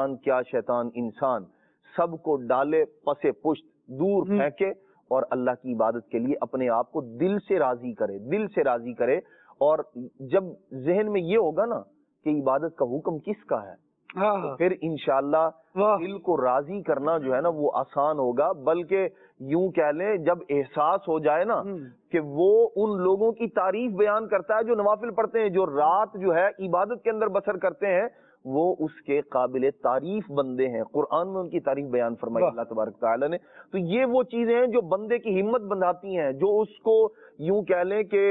شیطان انسان سب کو ڈالے پسے پشت، دور پھینکے، اور اللہ کی عبادت کے لیے اپنے آپ کو دل سے راضی کرے. اور جب ذہن میں یہ ہوگا نا کہ عبادت کا حکم کس کا ہے، تو پھر انشاءاللہ دل کو راضی کرنا جو ہے نا وہ آسان ہوگا. بلکہ یوں کہہ لیں جب احساس ہو جائے نا کہ وہ ان لوگوں کی تعریف بیان کرتا ہے جو نوافل پڑھتے ہیں، جو رات جو ہے عبادت کے اندر بسر کرتے ہیں، وہ اس کے قابل تعریف بندے ہیں. قرآن میں ان کی تعریف بیان فرمائی اللہ تبارک تعالیٰ نے. تو یہ وہ چیزیں ہیں جو بندے کی ہمت بندھاتی ہیں، جو اس کو یوں کہہ لیں کہ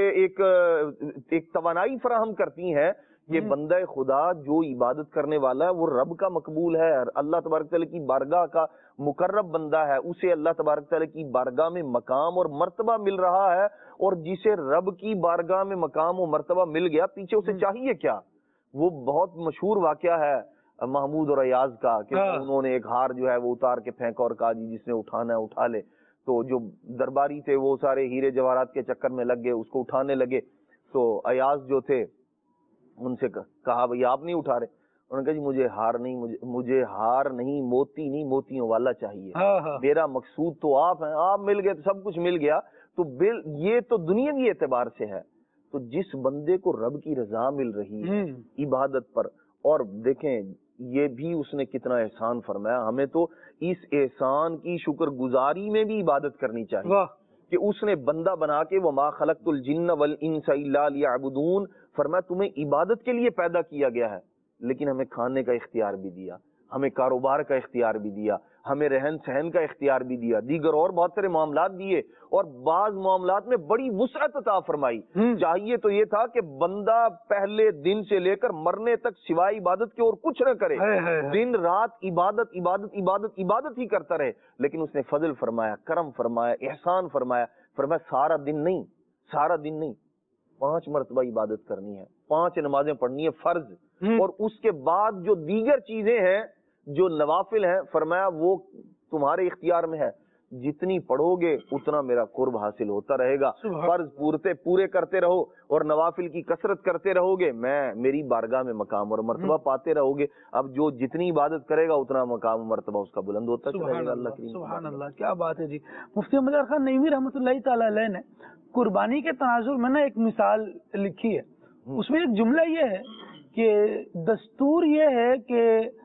ایک توانائی فراہم کرتی ہیں کہ بندہ خدا جو عبادت کرنے والا ہے وہ رب کا مقبول ہے، اللہ تبارک تعالیٰ کی بارگاہ کا مقرب بندہ ہے، اسے اللہ تبارک تعالیٰ کی بارگاہ میں مقام اور مرتبہ مل رہا ہے. اور جسے رب کی بارگاہ میں مقام و مرتبہ مل گیا، پیچھے اسے چاہیے کیا؟ وہ بہت مشہور واقعہ ہے محمود اور ایاز کا کہ انہوں نے ایک ہار جو ہے وہ اتار کے پھینکا اور کہا جی جس نے اٹھانا ہے اٹھا لے. تو جو درباری تھے وہ سارے ہیرے جواہرات کے چکر میں لگ گئے، اس کو اٹھانے لگے. تو ایاز جو تھے ان سے کہا بھئی آپ نہیں اٹھا رہے؟ انہوں نے کہا جی مجھے ہار نہیں، موتی نہیں، موتیوں والا چاہیے، میرا مقصود تو آپ ہیں، آپ مل گئے تو سب کچھ مل گیا. تو یہ تو دنیاوی اعتبار سے ہے. تو جس بندے کو رب کی رضا مل رہی ہے عبادت پر، اور دیکھیں یہ بھی اس نے کتنا احسان فرمایا. ہمیں تو اس احسان کی شکر گزاری میں بھی عبادت کرنی چاہیے کہ اس نے بندہ بنا کے وما خلقت الجن والانس الا لیعبدون فرمایا تمہیں عبادت کے لیے پیدا کیا گیا ہے، لیکن ہمیں کھانے کا اختیار بھی دیا، ہمیں کاروبار کا اختیار بھی دیا، ہمیں رہن سہن کا اختیار بھی دیا، دیگر اور بہت سارے معاملات دیے، اور بعض معاملات میں بڑی وسعت عطا فرمائی. چاہیے تو یہ تھا کہ بندہ پہلے دن سے لے کر مرنے تک سوائے عبادت کے اور کچھ نہ کرے، دن رات عبادت عبادت عبادت عبادت ہی کرتا رہے، لیکن اس نے فضل فرمایا، کرم فرمایا، احسان فرمایا. فرمایا سارا دن نہیں 5 مرتبہ عبادت کرنی ہے، 5 نمازیں پڑھنی ہے فرض، اور اس کے بعد جو دیگر چیزیں ہیں جو نوافل ہیں فرمایا وہ تمہارے اختیار میں ہے، جتنی پڑھو گے اتنا میرا قرب حاصل ہوتا رہے گا. فرض پورے کرتے رہو اور نوافل کی کثرت کرتے رہو گے، میری بارگاہ میں مقام اور مرتبہ پاتے رہو گے. اب جو جتنی عبادت کرے گا اتنا مقام و مرتبہ اس کا بلند ہوتا چلے گا. اللہ کریم. سبحان اللہ، کیا بات ہے جی. مفتی احمد یار خان نعیمی رحمۃ اللہ تعالی علیہ نے قربانی کے تناظر میں نا ایک مثال لکھی ہے. اس میں ایک جملہ یہ ہے کہ دستور یہ ہے کہ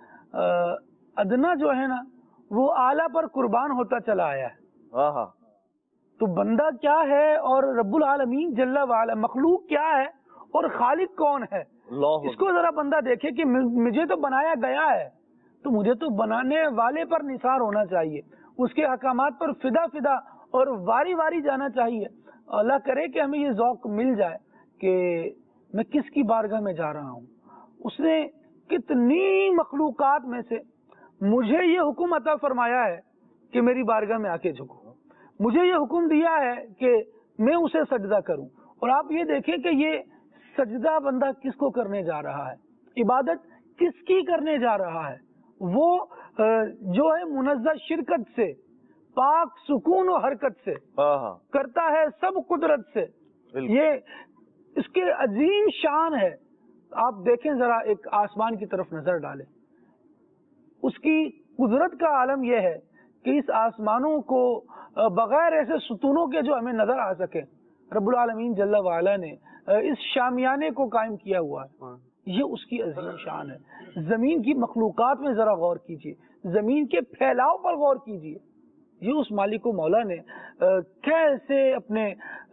ادنا جو ہے نا وہ اعلیٰ پر قربان ہوتا چلا آیا ہے. تو بندہ کیا ہے اور رب العالمین جل وعلا مخلوق کیا ہے اور خالق کون ہے، اس کو ذرا بندہ دیکھے کہ مجھے تو بنایا گیا ہے تو مجھے تو بنانے والے پر نثار ہونا چاہیے، اس کے احکامات پر فدا اور واری واری جانا چاہیے. اللہ کرے کہ ہمیں یہ ذوق مل جائے کہ میں کس کی بارگاہ میں جا رہا ہوں. اس نے کتنی مخلوقات میں سے مجھے یہ حکم عطا فرمایا ہے کہ میری بارگاہ میں آ کے جھکو، مجھے یہ حکم دیا ہے کہ میں اسے سجدہ کروں. اور آپ یہ دیکھیں کہ یہ سجدہ بندہ کس کو کرنے جا رہا ہے، عبادت کس کی کرنے جا رہا ہے، وہ جو ہے منزہ شرکت سے، پاک سکون و حرکت سے کرتا ہے، سب قدرت سے. یہ اس کے عظیم شان ہے. آپ دیکھیں ذرا ایک آسمان کی طرف نظر ڈالیں، اس کی قدرت کا عالم یہ ہے کہ اس آسمانوں کو بغیر ایسے ستونوں کے جو ہمیں نظر آ سکے رب العالمین جل وعلا نے اس شامیانے کو قائم کیا ہوا ہے. یہ اس کی عظیم شان ہے. زمین کی مخلوقات میں ذرا غور کیجئے، زمین کے پھیلاؤ پر غور کیجئے. یہ اس مالک و مولا نے کیسے اپنے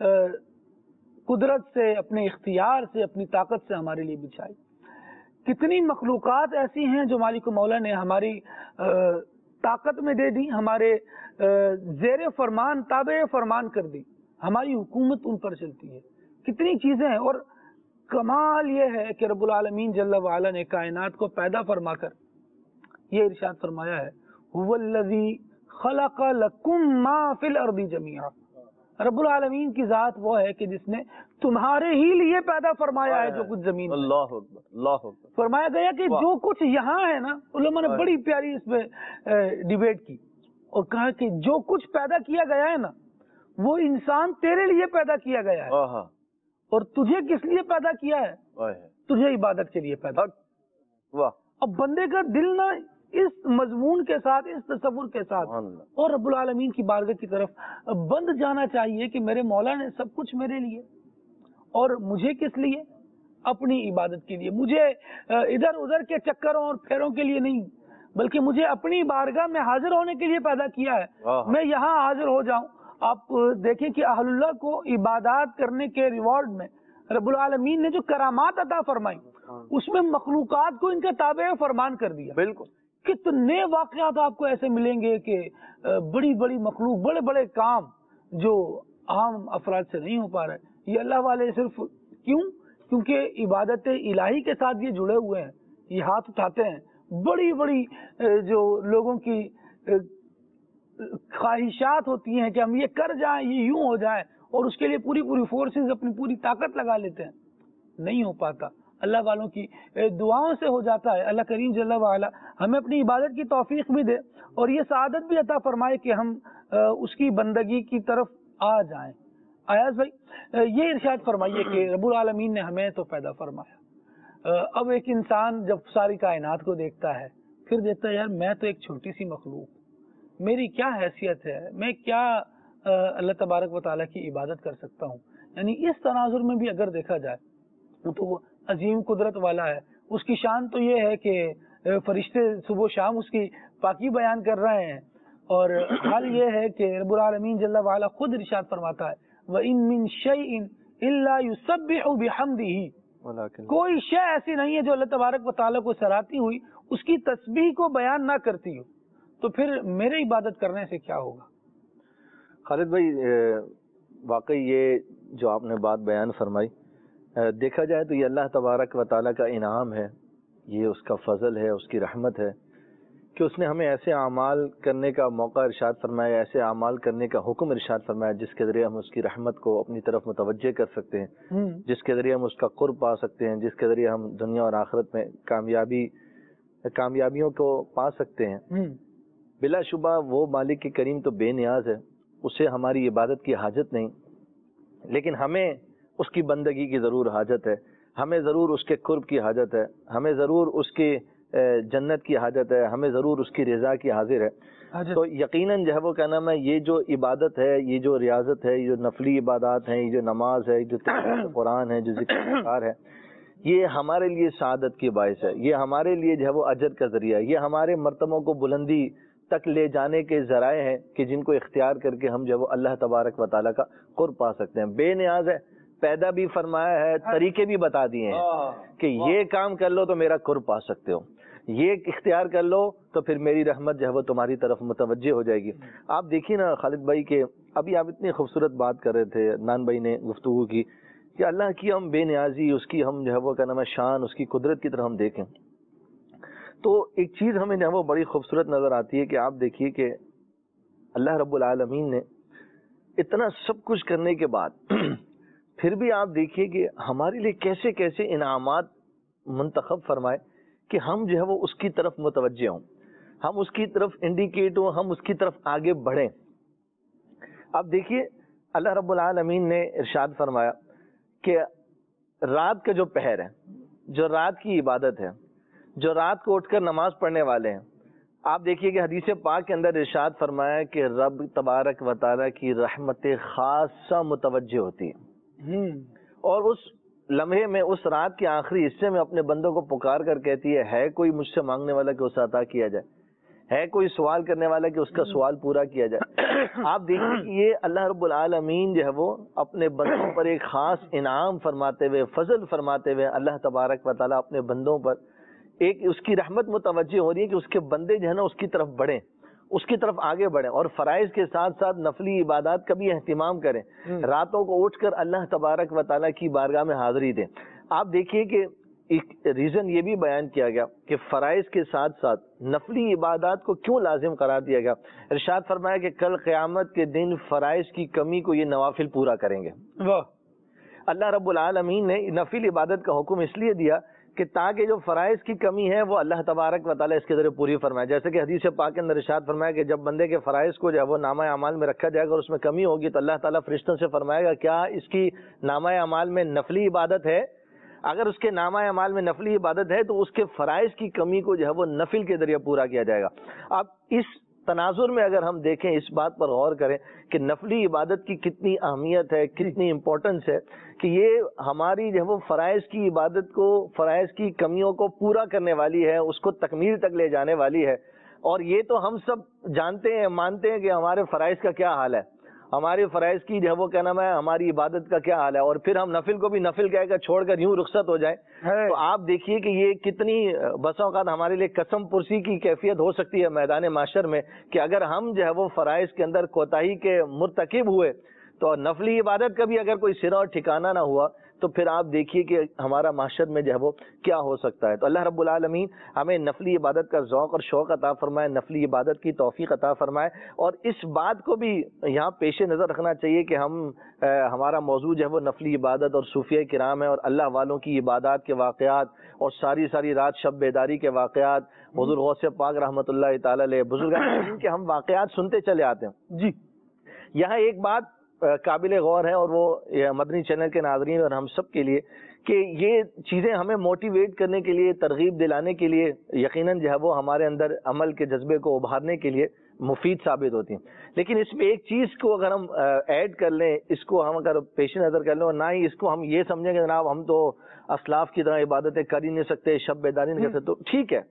قدرت سے، اپنے اختیار سے، اپنی طاقت سے ہمارے لیے بچھائی. کتنی مخلوقات ایسی ہیں جو مالک و مولا نے ہماری طاقت میں دے دی، ہمارے زیر فرمان تابع فرمان کر دی، ہماری حکومت ان پر چلتی ہے. کتنی چیزیں ہیں. اور کمال یہ ہے کہ رب العالمین جل وعلا نے کائنات کو پیدا فرما کر یہ ارشاد فرمایا ہے هو الذی خلق لکم ما فی الارض جمیعا. رب العالمین کی ذات وہ ہے کہ جس نے تمہارے ہی لیے پیدا فرمایا ہے جو کچھ زمین. اللہ اکبر، اللہ اکبر. فرمایا گیا کہ جو کچھ یہاں ہے نا، علماء نے بڑی پیاری اس میں ڈیبیٹ کی اور کہا کہ جو کچھ پیدا کیا گیا ہے نا وہ انسان تیرے لیے پیدا کیا گیا ہے، اور تجھے کس لیے پیدا کیا ہے؟ تجھے عبادت کے لیے پیدا. اب بندے کا دل نا اس مضمون کے ساتھ، اس تصور کے ساتھ اور رب العالمین کی بارگاہ کی طرف بند جانا چاہیے کہ میرے مولا نے سب کچھ میرے لیے، اور مجھے کس لیے؟ اپنی عبادت کے لیے. مجھے ادھر ادھر کے چکروں اور پھیروں کے لیے نہیں، بلکہ مجھے اپنی بارگاہ میں حاضر ہونے کے لیے پیدا کیا ہے. میں یہاں حاضر ہو جاؤں. آپ دیکھیں کہ اہل اللہ کو عبادات کرنے کے ریوارڈ میں رب العالمین نے جو کرامات عطا فرمائی اس میں مخلوقات کو ان کا تابع فرمان کر دیا. بالکل. کتنے واقعات آپ کو ایسے ملیں گے کہ بڑی بڑی مخلوق، بڑے بڑے کام جو عام افراد سے نہیں ہو پا رہے، یہ اللہ والے صرف کیونکہ عبادت الہی کے ساتھ یہ جڑے ہوئے ہیں، یہ ہاتھ اٹھاتے ہیں. بڑی بڑی جو لوگوں کی خواہشات ہوتی ہیں کہ ہم یہ کر جائیں، یہ یوں ہو جائے، اور اس کے لیے پوری فورسز اپنی پوری طاقت لگا لیتے ہیں، نہیں ہو پاتا. اللہ والوں کی دعاؤں سے ہو جاتا ہے. اللہ کریم جل وعلا ہمیں اپنی عبادت کی توفیق بھی دے اور یہ سعادت بھی عطا فرمائے کہ ہم اس کی بندگی کی طرف آ جائیں. ایاز بھائی یہ ارشاد فرمائیے کہ رب العالمین نے ہمیں تو پیدا فرمایا. اب ایک انسان جب ساری کائنات کو دیکھتا ہے پھر دیکھتا ہے یار میں تو ایک چھوٹی سی مخلوق، میری کیا حیثیت ہے، میں کیا اللہ تبارک و تعالیٰ کی عبادت کر سکتا ہوں. یعنی اس تناظر میں بھی اگر دیکھا جائے تو وہ عظیم قدرت والا ہے. اس کی شان تو یہ ہے کہ فرشتے صبح و شام اس کی پاکی بیان کر رہے ہیں، اور حال یہ ہے کہ رب العالمین جل وعلا خود ارشاد فرماتا ہے وَإِن مِّن شَيْءٍ إِلَّا يُسَبِّحُ بِحَمْدِهِ، کوئی شے ایسی نہیں ہے جو اللہ تبارک و تعالیٰ کو سراتی ہوئی اس کی تسبیح کو بیان نہ کرتی ہو، تو پھر میرے عبادت کرنے سے کیا ہوگا؟ خالد بھائی واقعی یہ جو آپ نے بات بیان فرمائی، دیکھا جائے تو یہ اللہ تبارک و تعالیٰ کا انعام ہے، یہ اس کا فضل ہے، اس کی رحمت ہے کہ اس نے ہمیں ایسے اعمال کرنے کا موقع ارشاد فرمایا، ایسے اعمال کرنے کا حکم ارشاد فرمایا جس کے ذریعے ہم اس کی رحمت کو اپنی طرف متوجہ کر سکتے ہیں، جس کے ذریعے ہم اس کا قرب پا سکتے ہیں، جس کے ذریعے ہم دنیا اور آخرت میں کامیابیوں کو پا سکتے ہیں۔ بلا شبہ وہ مالک کریم تو بے نیاز ہے، اسے ہماری عبادت کی حاجت نہیں، لیکن ہمیں اس کی بندگی کی ضرور حاجت ہے، ہمیں ضرور اس کے قرب کی حاجت ہے، ہمیں ضرور اس کی جنت کی حاجت ہے، ہمیں ضرور اس کی رضا کی حاضر ہے۔ تو یقیناً جو ہے وہ کیا نام ہے، یہ جو عبادت ہے، یہ جو ریاضت ہے، یہ جو نفلی عبادات ہیں، یہ جو نماز ہے، جو تلاوت قرآن ہے، جو ذکر اذکار ہے، یہ ہمارے لیے سعادت کی باعث ہے، یہ ہمارے لیے جو ہے وہ اجر کا ذریعہ ہے، یہ ہمارے مرتبوں کو بلندی تک لے جانے کے ذرائع ہیں کہ جن کو اختیار کر کے ہم جو ہے وہ اللہ تبارک و تعالیٰ کا قرب پا سکتے ہیں۔ بے نیاز ہے، پیدا بھی فرمایا ہے، طریقے بھی بتا دیے ہیں کہ یہ کام کر لو تو میرا قرب پا سکتے ہو، یہ اختیار کر لو تو پھر میری رحمت جو ہے وہ تمہاری طرف متوجہ ہو جائے گی۔ آپ دیکھیے نا خالد بھائی کہ ابھی آپ اتنی خوبصورت بات کر رہے تھے، عدنان بھائی نے گفتگو کی کہ اللہ کی ہم بے نیازی، اس کی ہم جو ہے وہ کیا نام ہے شان، اس کی قدرت کی طرف ہم دیکھیں تو ایک چیز ہمیں جو ہے وہ بڑی خوبصورت نظر آتی ہے کہ آپ دیکھیے کہ اللہ رب العالمین نے اتنا سب کچھ کرنے کے بعد پھر بھی آپ دیکھیے کہ ہمارے لیے کیسے کیسے انعامات منتخب فرمائے کہ ہم جو ہے وہ اس کی طرف متوجہ ہوں، ہم اس کی طرف انڈیکیٹ ہوں، ہم اس کی طرف آگے بڑھیں۔ آپ دیکھیے اللہ رب العالمین نے ارشاد فرمایا کہ رات کا جو پہر ہے، جو رات کی عبادت ہے، جو رات کو اٹھ کر نماز پڑھنے والے ہیں، آپ دیکھیے کہ حدیث پاک کے اندر ارشاد فرمایا کہ رب تبارک و تعالیٰ کی رحمت خاصہ متوجہ ہوتی ہے، اور اس لمحے میں، اس رات کے آخری حصے میں اپنے بندوں کو پکار کر کہتی ہے کوئی مجھ سے مانگنے والا کہ اسے عطا کیا جائے، ہے کوئی سوال کرنے والا کہ اس کا سوال پورا کیا جائے۔ آپ دیکھیں کہ یہ اللہ رب العالمین جو ہے وہ اپنے بندوں پر ایک خاص انعام فرماتے ہوئے، فضل فرماتے ہوئے، اللہ تبارک و تعالیٰ اپنے بندوں پر ایک اس کی رحمت متوجہ ہو رہی ہے کہ اس کے بندے جو ہے نا اس کی طرف بڑھیں، اس کی طرف آگے بڑھیں، اور فرائض کے ساتھ ساتھ نفلی عبادات کا بھی اہتمام کریں، راتوں کو اٹھ کر اللہ تبارک و تعالیٰ کی بارگاہ میں حاضری دیں۔ آپ دیکھیے کہ ایک ریزن یہ بھی بیان کیا گیا کہ فرائض کے ساتھ ساتھ نفلی عبادات کو کیوں لازم قرار دیا گیا۔ ارشاد فرمایا کہ کل قیامت کے دن فرائض کی کمی کو یہ نوافل پورا کریں گے۔ اللہ رب العالمین نے نفل عبادت کا حکم اس لیے دیا کہ تاکہ جو فرائض کی کمی ہے وہ اللہ تبارک و تعالیٰ اس کے ذریعے پوری فرمائے، جیسے کہ حدیث پاک کے اندر ارشاد فرمایا کہ جب بندے کے فرائض کو جو ہے وہ نامہ اعمال میں رکھا جائے گا اور اس میں کمی ہوگی تو اللہ تعالیٰ فرشتوں سے فرمائے گا کیا اس کی نامہ اعمال میں نفلی عبادت ہے؟ اگر اس کے نامہ اعمال میں نفلی عبادت ہے تو اس کے فرائض کی کمی کو جو ہے وہ نفل کے ذریعے پورا کیا جائے گا۔ اب اس تناظر میں اگر ہم دیکھیں، اس بات پر غور کریں کہ نفلی عبادت کی کتنی اہمیت ہے، کتنی امپورٹنس ہے کہ یہ ہماری جو ہے وہ فرائض کی عبادت کو، فرائض کی کمیوں کو پورا کرنے والی ہے، اس کو تکمیل تک لے جانے والی ہے۔ اور یہ تو ہم سب جانتے ہیں، مانتے ہیں کہ ہمارے فرائض کا کیا حال ہے، ہمارے فرائض کی جو ہے وہ کیا نام ہے ہماری عبادت کا کیا حال ہے، اور پھر ہم نفل کو بھی نفل کہہ کر چھوڑ کر یوں رخصت ہو جائیں تو آپ دیکھیے کہ یہ کتنی بسا اوقات ہمارے لیے قسم پرسی کی کیفیت ہو سکتی ہے میدان معاشر میں کہ اگر ہم جو ہے وہ فرائض کے اندر کوتاہی کے مرتکب ہوئے تو نفلی عبادت کا بھی اگر کوئی سرا اور ٹھکانہ نہ ہوا تو پھر آپ دیکھیے کہ ہمارا معاشر میں جو ہے وہ کیا ہو سکتا ہے۔ تو اللہ رب العالمین ہمیں نفلی عبادت کا ذوق اور شوق عطا فرمائے، نفلی عبادت کی توفیق عطا فرمائے، اور اس بات کو بھی یہاں پیش نظر رکھنا چاہیے کہ ہمارا موضوع جو ہے وہ نفلی عبادت اور صوفیہ کرام ہے اور اللہ والوں کی عبادات کے واقعات اور ساری رات شب بیداری کے واقعات، حضور غوث پاک رحمۃ اللہ تعالی علیہ بزرگان کے ہم واقعات سنتے چلے آتے ہیں۔ جی یہاں ایک بات قابل غور ہے اور وہ مدنی چینل کے ناظرین اور ہم سب کے لیے کہ یہ چیزیں ہمیں موٹیویٹ کرنے کے لیے، ترغیب دلانے کے لیے، یقیناً جو ہے وہ ہمارے اندر عمل کے جذبے کو ابھارنے کے لیے مفید ثابت ہوتی ہیں، لیکن اس میں ایک چیز کو اگر ہم ایڈ کر لیں، اس کو ہم اگر پیش نظر کر لیں اور نہ ہی اس کو ہم یہ سمجھیں کہ جناب ہم تو اسلاف کی طرح عبادتیں کر ہی نہیں سکتے، شب بیداری نہیں کر سکتے، تو ٹھیک ہے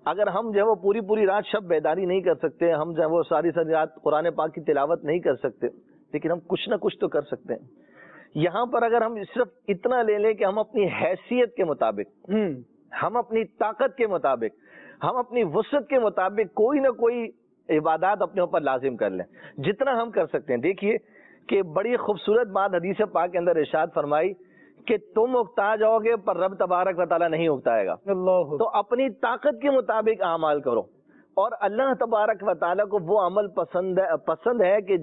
اگر ہم جو ہے وہ پوری رات شب بیداری نہیں کر سکتے, ہم جو ہے وہ ساری رات قرآن پاک کی تلاوت نہیں کر سکتے, لیکن ہم کچھ نہ کچھ تو کر سکتے ہیں. یہاں پر اگر ہم صرف اتنا لے لیں کہ ہم اپنی حیثیت کے مطابق, ہم اپنی طاقت کے مطابق, ہم اپنی وسعت کے مطابق کوئی نہ کوئی عبادات اپنے اوپر لازم کر لیں, جتنا ہم کر سکتے ہیں. دیکھیے کہ بڑی خوبصورت بات حدیث پاک کے اندر ارشاد فرمائی کہ تم اکتا جاؤ گے پر رب تبارک و تعالیٰ نہیں اکتائے گا. تو اپنی طاقت کے مطابق اعمال کرو, اور اللہ تبارک و تعالیٰ کو وہ عمل پسند ہے کہ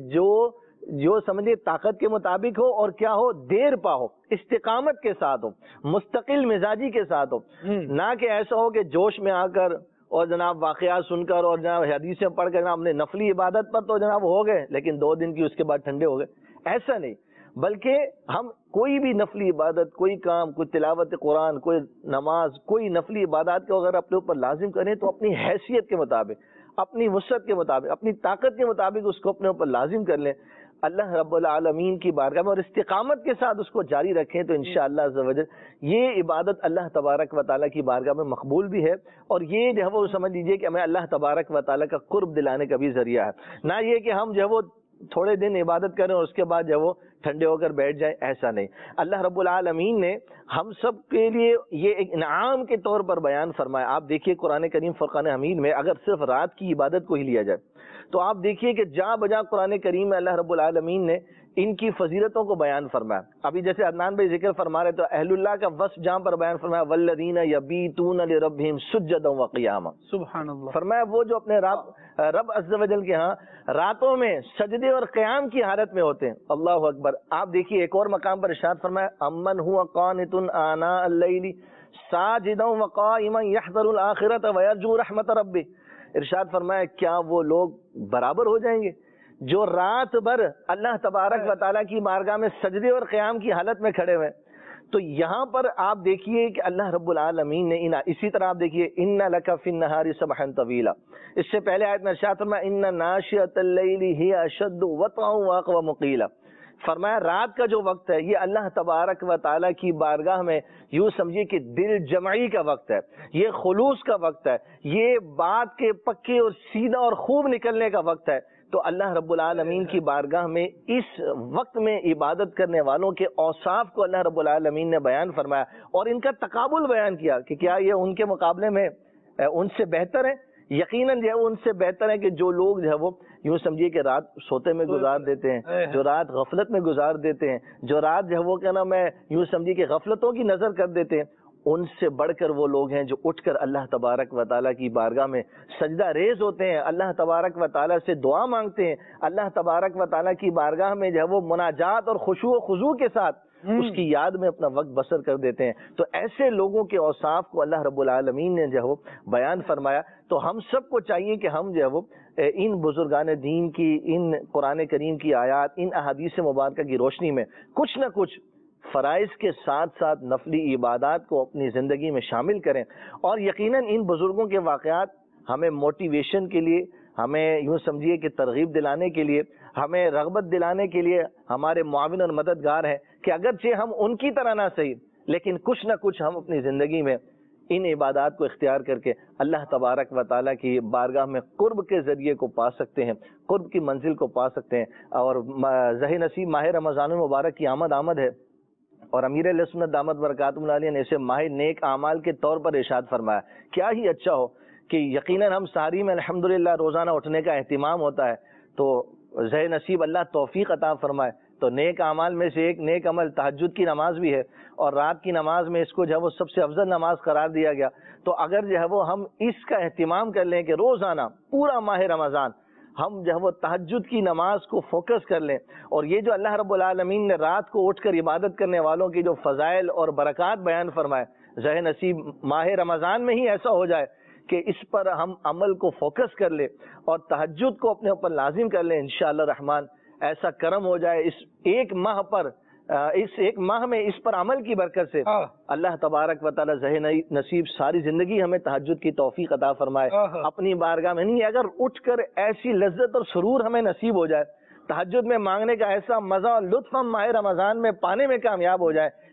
جو سمجھے طاقت کے مطابق ہو, اور کیا ہو, دیر پا ہو, استقامت کے ساتھ ہو, مستقل مزاجی کے ساتھ ہو. نہ کہ ایسا ہو کہ جوش میں آ کر اور جناب واقعات سن کر اور جناب حدیثیں پڑھ کر جناب نے نفلی عبادت پر تو جناب ہو گئے, لیکن 2 دن کی اس کے بعد ٹھنڈے ہو گئے. ایسا نہیں, بلکہ ہم کوئی بھی نفلی عبادت, کوئی کام, کوئی تلاوت قرآن, کوئی نماز, کوئی نفلی عبادات کو اگر اپنے اوپر لازم کریں تو اپنی حیثیت کے مطابق, اپنی وسعت کے مطابق, اپنی طاقت کے مطابق اس کو اپنے اوپر لازم کر لیں اللہ رب العالمین کی بارگاہ میں, اور استقامت کے ساتھ اس کو جاری رکھیں تو انشاءاللہ عز و جل یہ عبادت اللہ تبارک و تعالیٰ کی بارگاہ میں مقبول بھی ہے, اور یہ جو ہے وہ سمجھ لیجئے کہ ہمیں اللہ تبارک و تعالیٰ کا قرب دلانے کا بھی ذریعہ ہے. نہ یہ کہ ہم جو ہے وہ تھوڑے دن عبادت کریں اور اس کے بعد جو ہے وہ ٹھنڈے ہو کر بیٹھ جائیں, ایسا نہیں. اللہ رب العالمین نے ہم سب کے لیے یہ ایک انعام کے طور پر بیان فرمایا. آپ دیکھیے قرآن کریم فرقان حمید میں اگر صرف رات کی عبادت کو ہی لیا جائے تو آپ دیکھیے کہ جہاں بجا قرآن کریم میں اللہ رب العالمین نے ان کی فضیلتوں کو بیان فرمایا. ابھی جیسے عدنان بھائی ذکر فرما رہے تو اہل اللہ کا وصف جہاں پر بیان فرمایا, والذین یبیتون لربہم سجدا وقیاما, سبحان اللہ, فرمایا وہ جو اپنے رب عز و جل کے ہاں راتوں میں سجدے اور قیام کی حالت میں ہوتے ہیں. اللہ اکبر. آپ دیکھیے ایک اور مقام پر ارشاد فرمایا, امن هو قانت آناء اللیل ساجدا وقائما یحذر الآخرۃ ویرجو رحمت ربہ. ارشاد فرمایا کیا وہ لوگ برابر ہو جائیں گے جو رات بھر اللہ تبارک و تعالیٰ کی بارگاہ میں سجدے اور قیام کی حالت میں کھڑے ہوئے. تو یہاں پر آپ دیکھیے کہ اللہ رب العالمین نے اسی طرح آپ دیکھیے ان لک فی النہار سبحا طویلا, اس سے پہلے آیت میں ارشاد فرمایا ان ناشئۃ اللیل ہی اشد وطئا واقوم قیلا. فرمایا رات کا جو وقت ہے یہ اللہ تبارک و تعالیٰ کی بارگاہ میں یوں سمجھیے کہ دل جمعی کا وقت ہے, یہ خلوص کا وقت ہے, یہ بات کے پکے اور سیدھا اور خوب نکلنے کا وقت ہے. تو اللہ رب العالمین کی بارگاہ میں اس وقت میں عبادت کرنے والوں کے اوصاف کو اللہ رب العالمین نے بیان فرمایا, اور ان کا تقابل بیان کیا کہ کیا یہ ان کے مقابلے میں ان سے بہتر ہے. یقیناً جو ہے ان سے بہتر ہے کہ جو لوگ جو ہے وہ یوں سمجھیے کہ رات سوتے میں گزار دیتے ہیں, جو رات غفلت میں گزار دیتے ہیں, جو رات جو ہے وہ کیا نام ہے یوں سمجھیے کہ غفلتوں کی نظر کر دیتے ہیں, ان سے بڑھ کر وہ لوگ ہیں جو اٹھ کر اللہ تبارک و تعالیٰ کی بارگاہ میں سجدہ ریز ہوتے ہیں, اللہ تبارک و تعالیٰ سے دعا مانگتے ہیں, اللہ تبارک و تعالیٰ کی بارگاہ میں جو ہے وہ مناجات اور خشوع و خضوع کے ساتھ اس کی یاد میں اپنا وقت بسر کر دیتے ہیں. تو ایسے لوگوں کے اوصاف کو اللہ رب العالمین نے جو ہے وہ بیان فرمایا. تو ہم سب کو چاہیے کہ ہم جو ہے وہ ان بزرگان دین کی, ان قرآن کریم کی آیات, ان احادیث مبارکہ کی روشنی میں کچھ نہ کچھ فرائض کے ساتھ ساتھ نفلی عبادات کو اپنی زندگی میں شامل کریں. اور یقیناً ان بزرگوں کے واقعات ہمیں موٹیویشن کے لیے, ہمیں یوں سمجھیے کہ ترغیب دلانے کے لیے, ہمیں رغبت دلانے کے لیے ہمارے معاون اور مددگار ہیں کہ اگرچہ ہم ان کی طرح نہ صحیح لیکن کچھ نہ کچھ ہم اپنی زندگی میں ان عبادات کو اختیار کر کے اللہ تبارک و تعالیٰ کی بارگاہ میں قرب کے ذریعے کو پا سکتے ہیں, قرب کی منزل کو پا سکتے ہیں. اور ذہن نصیب ماہ رمضان المبارک کی آمد ہے, اور امیر علیہ سنت دامت برکاتہ علیہ نے اسے ماہ نیک اعمال کے طور پر ارشاد فرمایا. کیا ہی اچھا ہو کہ یقیناً ہم سحری میں الحمدللہ روزانہ اٹھنے کا اہتمام ہوتا ہے, تو ذہن نصیب اللہ توفیق عطا فرمائے. تو نیک اعمال میں سے ایک نیک عمل تہجد کی نماز بھی ہے, اور رات کی نماز میں اس کو جو ہے وہ سب سے افضل نماز قرار دیا گیا. تو اگر جو ہے وہ ہم اس کا اہتمام کر لیں کہ روزانہ پورا ماہ رمضان ہم جو ہے وہ تہجد کی نماز کو فوکس کر لیں, اور یہ جو اللہ رب العالمین نے رات کو اٹھ کر عبادت کرنے والوں کی جو فضائل اور برکات بیان فرمائے, ذہن نصیب ماہ رمضان میں ہی ایسا ہو جائے کہ اس پر ہم عمل کو فوکس کر لیں اور تہجد کو اپنے اوپر لازم کر لیں. انشاءاللہ الرحمن ایسا کرم ہو جائے اس ایک ماہ پر, اس ایک ماہ میں اس پر عمل کی برکت سے اللہ تبارک و تعالی ذہن نصیب ساری زندگی ہمیں تہجد کی توفیق عطا فرمائے اپنی بارگاہ میں. نہیں اگر اٹھ کر ایسی لذت اور سرور ہمیں نصیب ہو جائے, تہجد میں مانگنے کا ایسا مزہ اور لطف ہم ماہ رمضان میں پانے میں کامیاب ہو جائے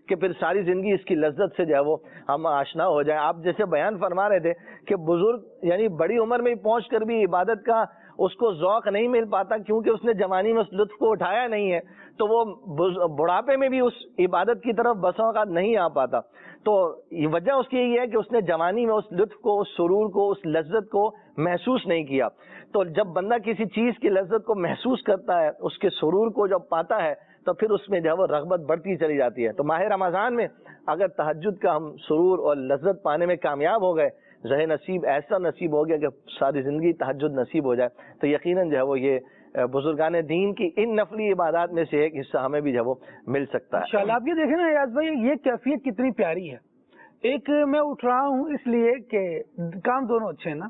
کہ پھر ساری زندگی اس کی لذت سے جو ہے وہ ہم آشنا ہو جائیں. آپ جیسے بیان فرما رہے تھے کہ بزرگ یعنی بڑی عمر میں پہنچ کر بھی عبادت کا اس کو ذوق نہیں مل پاتا کیونکہ اس نے جوانی میں اس لطف کو اٹھایا نہیں ہے, تو وہ بڑھاپے میں بھی اس عبادت کی طرف بسوں کا نہیں آ پاتا. تو یہ وجہ اس کی یہی ہے کہ اس نے جوانی میں اس لطف کو, اس سرور کو, اس لذت کو محسوس نہیں کیا. تو جب بندہ کسی چیز کی لذت کو محسوس کرتا ہے, اس کے سرور کو جب پاتا ہے, تو پھر اس میں جو ہے وہ رغبت بڑھتی چلی جاتی ہے. تو ماہ رمضان میں اگر تہجد کا ہم سرور اور لذت پانے میں کامیاب ہو گئے, ذہ نصیب ایسا نصیب ہو گیا کہ ساری زندگی تہجد نصیب ہو جائے, تو یقیناً جو ہے وہ یہ بزرگان دین کی ان نفلی عبادات میں سے ایک حصہ ہمیں بھی جو ہے وہ مل سکتا ہے. انشاءاللہ. آپ یہ دیکھیں نا ایاز بھائی, یہ کیفیت کتنی پیاری ہے. ایک میں اٹھ رہا ہوں اس لیے کہ کام دونوں اچھے ہیں نا,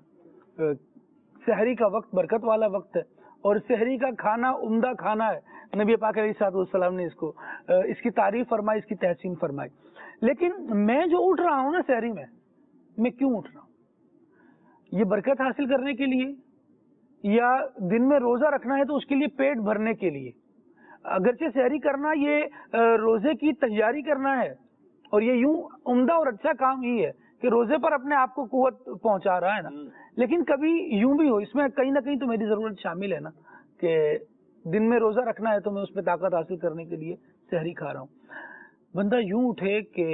سحری کا وقت برکت والا وقت ہے اور سحری کا کھانا عمدہ کھانا ہے. نبی پاک علیہ الصلوۃ والسلام نے اس کی تعریف فرمائی, اس کی تحسین فرمائی. لیکن میں جو اٹھ رہا ہوں نا سحری میں کیوں اٹھ رہا ہوں؟ یہ برکت حاصل کرنے کے لیے یا دن میں روزہ رکھنا ہے تو اس کے لیے پیٹ بھرنے کے لیے؟ اگرچہ سحری کرنا یہ روزے کی تیاری کرنا ہے اور یہ یوں عمدہ اور اچھا کام ہی ہے کہ روزے پر اپنے آپ کو قوت پہنچا رہا ہے نا, لیکن کبھی یوں بھی ہو, اس میں کہیں نہ کہیں تو میری ضرورت شامل ہے نا کہ دن میں روزہ رکھنا ہے تو میں اس پہ طاقت حاصل کرنے کے لیے سحری کھا رہا ہوں. بندہ یوں اٹھے کہ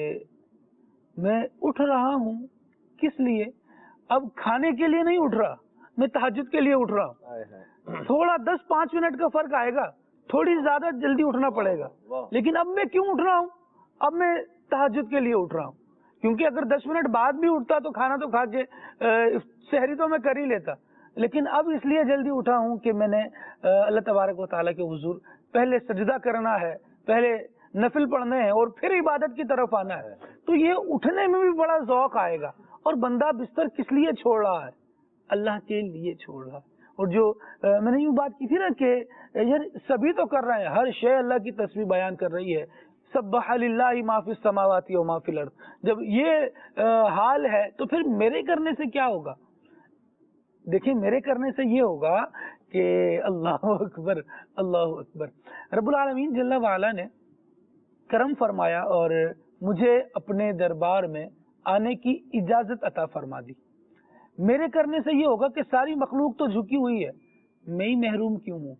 میں اٹھ رہا ہوں کس لیے؟ اب کھانے کے لیے نہیں اٹھ رہا, میں تہجد کے لیے اٹھ رہا ہوں. تھوڑا 10-5 منٹ کا فرق آئے گا, تھوڑی زیادہ جلدی اٹھنا پڑے گا, لیکن اب میں کیوں اٹھ رہا ہوں؟ اب میں تہجد کے لیے اٹھ رہا ہوں. کیونکہ اگر 10 منٹ بعد بھی اٹھتا تو کھانا تو کھا کے سحری تو میں کر ہی لیتا, لیکن اب اس لیے جلدی اٹھا ہوں کہ میں نے اللہ تبارک و تعالیٰ کے حضور پہلے سجدہ کرنا ہے, پہلے نفل پڑھنے ہیں اور پھر عبادت کی طرف آنا ہے. تو یہ اٹھنے میں بھی بڑا ذوق آئے گا. اور بندہ بستر کس لیے چھوڑ رہا ہے؟ اللہ کے لیے چھوڑ رہا ہے. اور جو میں نے یہ بات کی تھی نا کہ یار سبھی تو کر رہے ہیں, ہر شے اللہ کی تسبیح بیان کر رہی ہے, سبح للہ ما فی السماوات و ما فی الارض. جب یہ حال ہے تو پھر میرے کرنے سے کیا ہوگا؟ دیکھیں میرے کرنے سے یہ ہوگا کہ اللہ اکبر اللہ اکبر. رب العالمین جل وعلا نے کرم فرمایا اور مجھے اپنے دربار میں آنے کی اجازت عطا فرما دی. میرے کرنے سے یہ ہوگا کہ ساری مخلوق تو جھکی ہوئی ہے, میں ہی محروم کیوں ہوں؟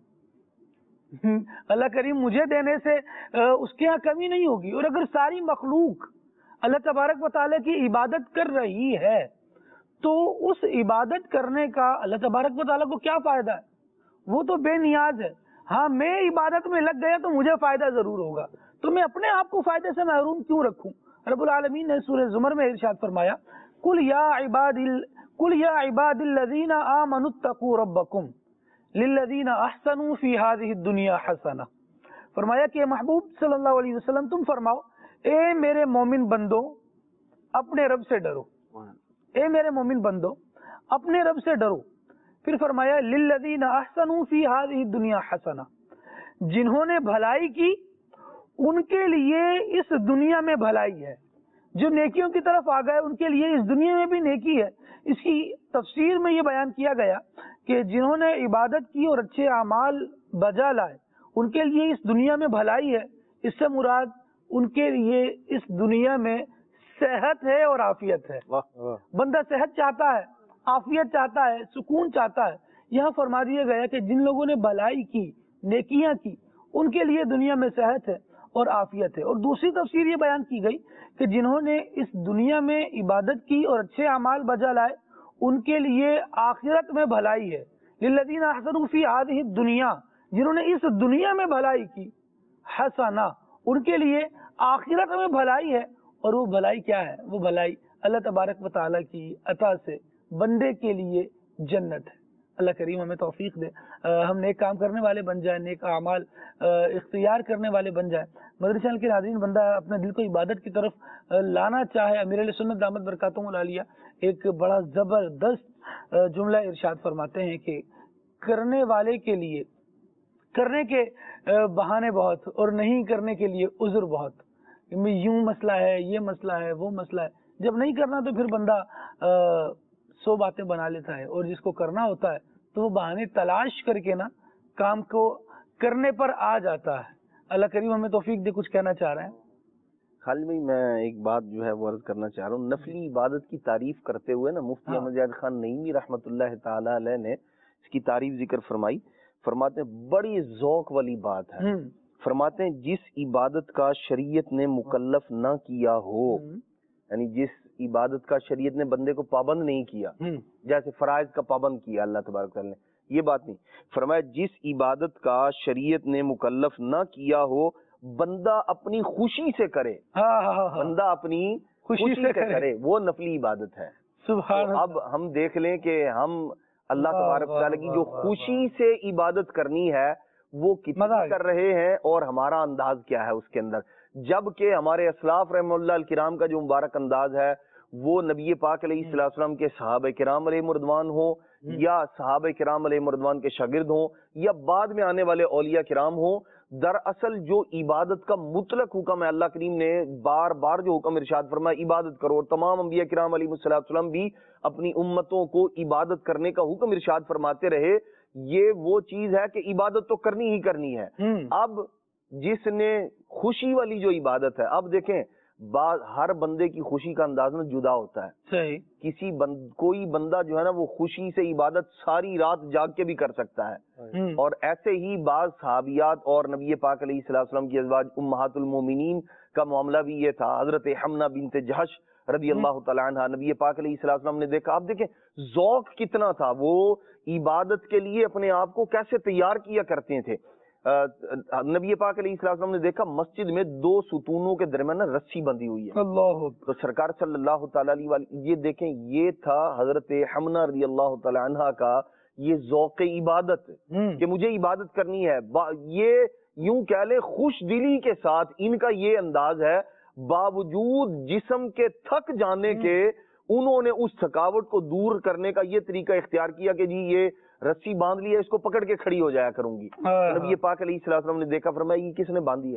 اللہ کریم مجھے دینے سے اس کے ہاں کمی نہیں ہوگی. اور اگر ساری مخلوق اللہ تبارک و تعالیٰ کی عبادت کر رہی ہے تو اس عبادت کرنے کا اللہ تبارک و تعالیٰ کو کیا فائدہ ہے؟ وہ تو بے نیاز ہے. ہاں میں عبادت میں لگ گیا تو مجھے فائدہ ضرور ہوگا, تو میں اپنے آپ کو فائدے سے محروم کیوں رکھوں؟ رب العالمین نے سورہ زمر میں ارشاد فرمایا, قل یا عباد الذین آمنوا اتقوا ربکم للذین احسنوا فی هذه الدنیا حسنہ. فرمایا کہ محبوب صلی اللہ علیہ وسلم تم فرماؤ, اے میرے مومن بندو اپنے رب سے ڈرو, اے میرے مومن بندو اپنے رب سے ڈرو. پھر فرمایا للذین احسنوا فی هذه الدنیا حسنہ, جنہوں نے بھلائی کی ان کے لیے اس دنیا میں بھلائی ہے. جو نیکیوں کی طرف آ گئے ان کے لیے اس دنیا میں بھی نیکی ہے. اس کی تفسیر میں یہ بیان کیا گیا کہ جنہوں نے عبادت کی اور اچھے اعمال بجا لائے ان کے لیے اس دنیا میں بھلائی ہے. اس سے مراد ان کے لیے اس دنیا میں صحت ہے اور عافیت ہے. بندہ صحت چاہتا ہے, عافیت چاہتا ہے, سکون چاہتا ہے. یہاں فرما دیا گیا کہ جن لوگوں نے بھلائی کی, نیکیاں کی, ان کے لیے دنیا میں صحت ہے اور عافیت ہے. اور دوسری تفسیر یہ بیان کی گئی کہ جنہوں نے اس دنیا میں عبادت کی اور اچھے اعمال بجا لائے ان کے لیے آخرت میں بھلائی ہے. للذین احسنوا فی هذه الدنیا, جنہوں نے اس دنیا میں بھلائی کی, حسنہ, ان کے لیے آخرت میں بھلائی ہے. اور وہ بھلائی کیا ہے؟ وہ بھلائی اللہ تبارک و تعالیٰ کی عطا سے بندے کے لیے جنت ہے. اللہ کریم ہمیں توفیق دے, ہم نیک کام کرنے والے بن جائیں, نیک اعمال اختیار کرنے والے بن جائیں. مدری چینل کے ناظرین, بندہ اپنے دل کو عبادت کی طرف لانا چاہے, امیر علیہ سنت دامت برکاتہم العالیہ ایک بڑا زبردست جملہ ارشاد فرماتے ہیں کہ کرنے والے کے لیے کرنے کے بہانے بہت اور نہیں کرنے کے لیے عذر بہت. یوں مسئلہ ہے, یہ مسئلہ ہے, وہ مسئلہ ہے. جب نہیں کرنا تو پھر بندہ 100 باتیں بنا لیتا ہے, اور جس کو کرنا ہوتا ہے تو وہ بہانے تلاش کر کے نا کام کو کرنے پر آ جاتا ہے. اللہ کریم ہمیں توفیق دے. کچھ کہنا چاہ رہے ہیں؟ خالد بھائی میں ایک بات جو ہے وہ عرض کرنا چاہ رہا ہوں. نفلی عبادت کی تعریف کرتے ہوئے نا مفتی احمد زیاد خان نعیمی رحمۃ اللہ تعالی علیہ نے اس کی تعریف ذکر فرمائی. فرماتے ہیں بڑی ذوق والی بات ہے. فرماتے ہیں جس عبادت کا شریعت نے مکلف نہ کیا ہو، یعنی جس عبادت کا شریعت نے بندے کو پابند نہیں کیا، جیسے فرائض کا پابند کیا اللہ تبارک تعالی نے، یہ بات نہیں. فرمایا جس عبادت کا شریعت نے مکلف نہ کیا ہو بندہ اپنی خوشی سے کرے، بندہ اپنی خوشی سے کرے، وہ نفلی عبادت ہے. سبحان. اب ہم دیکھ لیں کہ ہم اللہ تبارک تعالی کی جو خوشی سے عبادت کرنی ہے وہ کتنا کر رہے ہیں اور ہمارا انداز کیا ہے اس کے اندر. جبکہ ہمارے اسلاف رحمہ اللہ الکرام کا جو مبارک انداز ہے وہ نبی پاک علیہ السلام کے صحابہ کرام علیہ مردوان ہوں یا صحابہ کرام علیہ مردوان کے شاگرد ہوں یا بعد میں آنے والے اولیاء کرام ہوں، دراصل جو عبادت کا مطلق حکم ہے، اللہ کریم نے بار بار جو حکم ارشاد فرمایا عبادت کرو، اور تمام انبیاء کرام علیہ السلام بھی اپنی امتوں کو عبادت کرنے کا حکم ارشاد فرماتے رہے. یہ وہ چیز ہے کہ عبادت تو کرنی ہی کرنی ہے. اب جس نے خوشی والی جو عبادت ہے، اب دیکھیں ہر بندے کی خوشی کا انداز میں جدا ہوتا ہے. صحیح. کوئی بندہ جو ہے نا وہ خوشی سے عبادت ساری رات جاگ کے بھی کر سکتا ہے. اور ایسے ہی بعض صحابیات اور نبی پاک علیہ السلام کی ازواج امہات المومنین کا معاملہ بھی یہ تھا. حضرت حمنہ بنت جہش رضی اللہ تعالیٰ عنہ، نبی پاک علیہ السلام نے دیکھا، آپ دیکھیں ذوق کتنا تھا، وہ عبادت کے لیے اپنے آپ کو کیسے تیار کیا کرتے تھے. نبی پاک علیہ السلام نے دیکھا مسجد میں 2 ستونوں کے درمیان رسی بندھی ہوئی ہے. اللہ. تو سرکار صلی اللہ تعالیٰ علیہ یہ دیکھیں، یہ تھا حضرت حمنہ رضی اللہ تعالیٰ عنہ کا یہ ذوق عبادت کہ مجھے عبادت کرنی ہے. یہ یوں کہہ لیں خوش دلی کے ساتھ ان کا یہ انداز ہے، باوجود جسم کے تھک جانے کے انہوں نے اس تھکاوٹ کو دور کرنے کا یہ طریقہ اختیار کیا کہ جی یہ رسی باندھ لی ہے، اس کو پکڑ کے کھڑی ہو جایا کروں گی. نبی پاک علیہ السلام نے دیکھا، فرمایا یہ کس نے باندھی ہے؟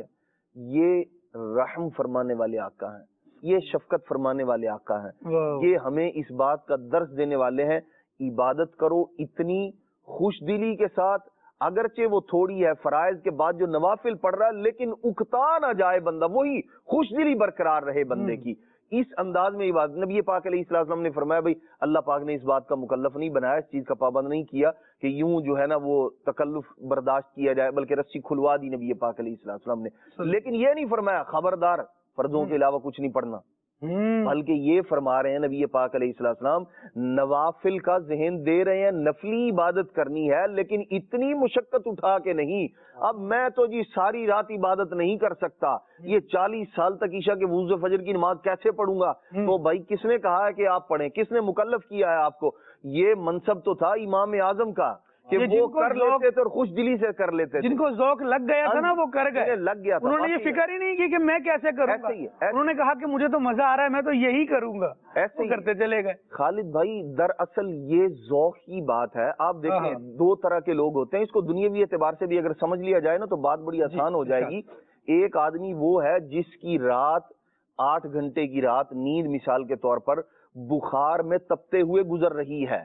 یہ رحم فرمانے والے آقا ہیں، یہ شفقت فرمانے والے آقا ہیں، یہ ہمیں اس بات کا درس دینے والے ہیں عبادت کرو اتنی خوش دلی کے ساتھ، اگرچہ وہ تھوڑی ہے، فرائض کے بعد جو نوافل پڑھ رہا ہے لیکن اکتا نہ جائے بندہ، وہی خوش دلی برقرار رہے بندے کی. اس انداز میں عبادت. نبی پاک علیہ السلام نے فرمایا بھائی اللہ پاک نے اس بات کا مکلف نہیں بنایا، اس چیز کا پابند نہیں کیا کہ یوں جو ہے نا وہ تکلف برداشت کیا جائے، بلکہ رسی کھلوا دی نبی پاک علیہ السلام نے. لیکن یہ نہیں فرمایا خبردار فرضوں کے علاوہ کچھ نہیں پڑھنا، بلکہ یہ فرما رہے ہیں نبی پاک علیہ السلام نوافل کا ذہن دے رہے ہیں، نفلی عبادت کرنی ہے لیکن اتنی مشقت اٹھا کے نہیں. اب میں تو جی ساری رات عبادت نہیں کر سکتا، یہ 40 سال تک عشاء کے وضو فجر کی نماز کیسے پڑھوں گا؟ تو بھائی کس نے کہا ہے کہ آپ پڑھیں؟ کس نے مکلف کیا ہے آپ کو؟ یہ منصب تو تھا امام اعظم کا کہ وہ کر لیتے تھے اور خوش دلی سے کر لیتے تھے. جن کو ذوق لگ گیا تھا نا وہ کر گئے، لگ گیا تھا. انہوں نے یہ فکر ہی نہیں کی کہ میں کیسے کروں گا، انہوں نے کہا کہ مجھے تو مزہ آ رہا ہے میں تو یہی کروں گا، ایسے کرتے چلے گئے. خالد بھائی دراصل یہ ذوق کی بات ہے. آپ دیکھیں 2 طرح کے لوگ ہوتے ہیں، اس کو دنیاوی اعتبار سے بھی اگر سمجھ لیا جائے نا تو بات بڑی آسان ہو جائے گی. ایک آدمی وہ ہے جس کی رات 8 گھنٹے کی رات نیند مثال کے طور پر بخار میں تپتے ہوئے گزر رہی ہے.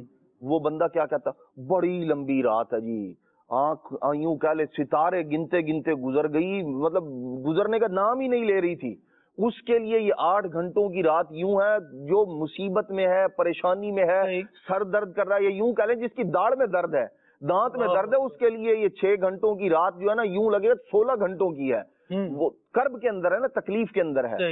وہ بندہ کیا کہتا بڑی لمبی رات ہے جی، آنکھ یوں کہہ لے ستارے گنتے گنتے گزر گئی، مطلب گزرنے کا نام ہی نہیں لے رہی تھی. اس کے لیے یہ 8 گھنٹوں کی رات یوں ہے، جو مصیبت میں ہے، پریشانی میں ہے، سر درد کر رہا ہے، یہ یوں کہہ لیں جس کی داڑھ میں درد ہے، دانت میں درد ہے، اس کے لیے یہ 6 گھنٹوں کی رات جو ہے نا یوں لگے 16 گھنٹوں کی ہے. وہ کرب کے اندر ہے نا، تکلیف کے اندر ہے.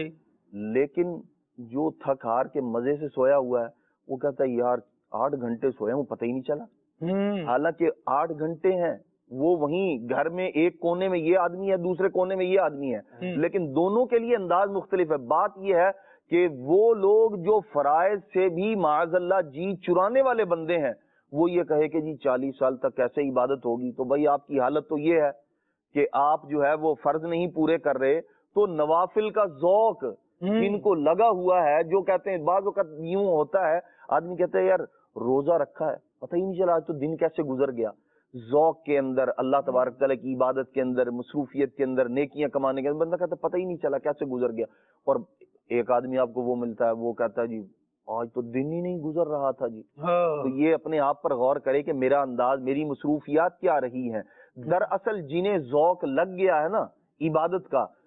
لیکن جو تھک ہار کے مزے سے سویا ہوا ہے وہ کہتا ہے یار 8 گھنٹے سویا ہوں پتہ ہی نہیں چلا. حالانکہ 8 گھنٹے ہیں، وہ وہیں گھر میں ایک کونے میں یہ آدمی ہے، دوسرے کونے میں یہ آدمی ہے، لیکن دونوں کے لیے انداز مختلف ہے. بات یہ ہے کہ وہ لوگ جو فرائض سے بھی معاذ اللہ جی چرانے والے بندے ہیں، وہ یہ کہے کہ جی 40 سال تک کیسے عبادت ہوگی؟ تو بھائی آپ کی حالت تو یہ ہے کہ آپ جو ہے وہ فرض نہیں پورے کر رہے. تو نوافل کا ذوق جن کو لگا ہوا ہے، جو کہتے ہیں بعض اوقات یوں ہوتا ہے آدمی کہتے ہیں یار روزہ رکھا ہے پتہ ہی نہیں چلا آج تو دن کیسے گزر گیا. ذوق کے اندر، اللہ تبارک تعالیٰ کی عبادت کے اندر، مصروفیت کے اندر، نیکیاں کمانے کے اندر بندہ کہتا ہے پتہ ہی نہیں چلا کیسے گزر گیا. اور ایک آدمی آپ کو وہ ملتا ہے وہ کہتا ہے جی آج تو دن ہی نہیں گزر رہا تھا جی. تو یہ اپنے آپ پر غور کرے کہ میرا انداز، میری مصروفیات کیا رہی ہیں. دراصل جنہیں ذوق لگ گیا ہے نا عبادت کا،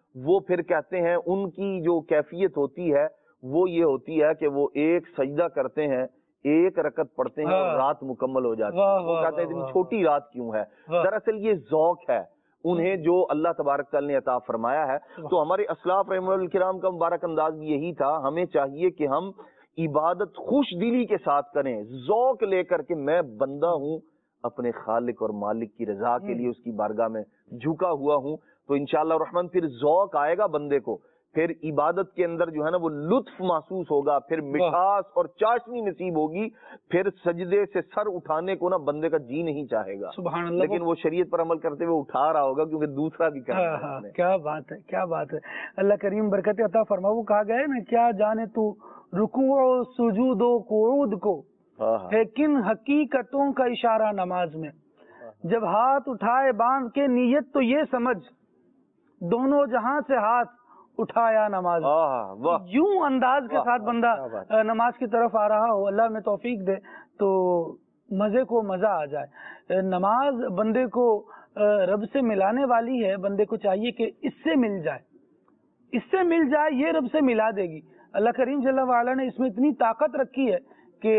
وہ پھر کہتے ہیں ان کی جو کیفیت ہوتی ہے وہ یہ ہوتی ہے کہ وہ ایک سجدہ کرتے ہیں، ایک رکعت پڑھتے ہیں اور رات مکمل ہو جاتی ہے. وہ کہتے ہیں اتنی چھوٹی رات کیوں ہے؟ دراصل یہ ذوق ہے انہیں جو اللہ تبارک تعالی نے عطا فرمایا ہے. تو ہمارے اسلاف رحمہ اللہ الکرام کا مبارک انداز بھی یہی تھا. ہمیں چاہیے کہ ہم عبادت خوش دلی کے ساتھ کریں، ذوق لے کر کے میں بندہ ہوں اپنے خالق اور مالک کی رضا کے لیے اس کی بارگاہ میں جھکا ہوا ہوں. تو انشاءاللہ الرحمن پھر ذوق آئے گا بندے کو، پھر عبادت کے اندر جو ہے نا وہ لطف محسوس ہوگا، پھر مٹھاس اور چاشنی نصیب ہوگی، پھر سجدے سے سر اٹھانے کو نا بندے کا جی نہیں چاہے گا. سبحان اللہ. لیکن وہ شریعت پر عمل کرتے ہوئے اٹھا رہا ہوگا کیونکہ دوسرا بھی کرنا ہے. کیا بات ہے، کیا بات ہے. اللہ کریم برکت عطا فرما. وہ کہا گیا ہے نا، کیا جانے تو رکوع و سجود و قعود کو ہے کن حقیقتوں کا اشارہ نماز میں. جب ہاتھ اٹھائے باندھ کے نیت تو یہ سمجھ دونوں جہاں سے ہاتھ اٹھایا نماز. یوں انداز کے ساتھ بندہ نماز کی طرف آ رہا ہو، اللہ میں توفیق دے تو مزے کو مزہ آ جائے. نماز بندے کو رب سے ملانے والی ہے. بندے کو چاہیے کہ اس سے مل جائے، اس سے مل جائے، یہ رب سے ملا دے گی. اللہ کریم صلی اللہ علیہ نے اس میں اتنی طاقت رکھی ہے کہ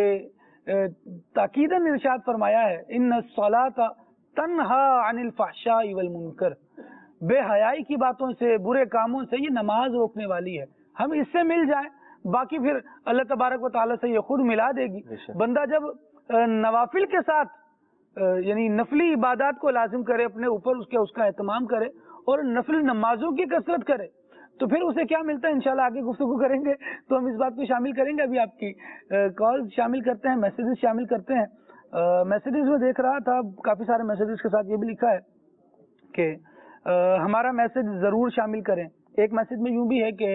تاکیداً ارشاد فرمایا ہے ان الصلاۃ تنہا عن الفحشاء والمنکر. بے حیائی کی باتوں سے، برے کاموں سے یہ نماز روکنے والی ہے. ہم اس سے مل جائیں، باقی پھر اللہ تبارک و تعالیٰ سے یہ خود ملا دے گی. بندہ جب نوافل کے ساتھ یعنی نفلی عبادات کو لازم کرے اپنے اوپر، اس کا اہتمام کرے اور نفل نمازوں کی کثرت کرے تو پھر اسے کیا ملتا ہے انشاءاللہ آگے گفتگو کریں گے. تو ہم اس بات کو شامل کریں گے. ابھی آپ کی کال شامل کرتے ہیں، میسیجز شامل کرتے ہیں. میسیجز میں دیکھ رہا تھا کافی سارے میسیجز کے ساتھ یہ بھی لکھا ہے کہ ہمارا میسج ضرور شامل کریں. ایک میسج میں یوں بھی ہے کہ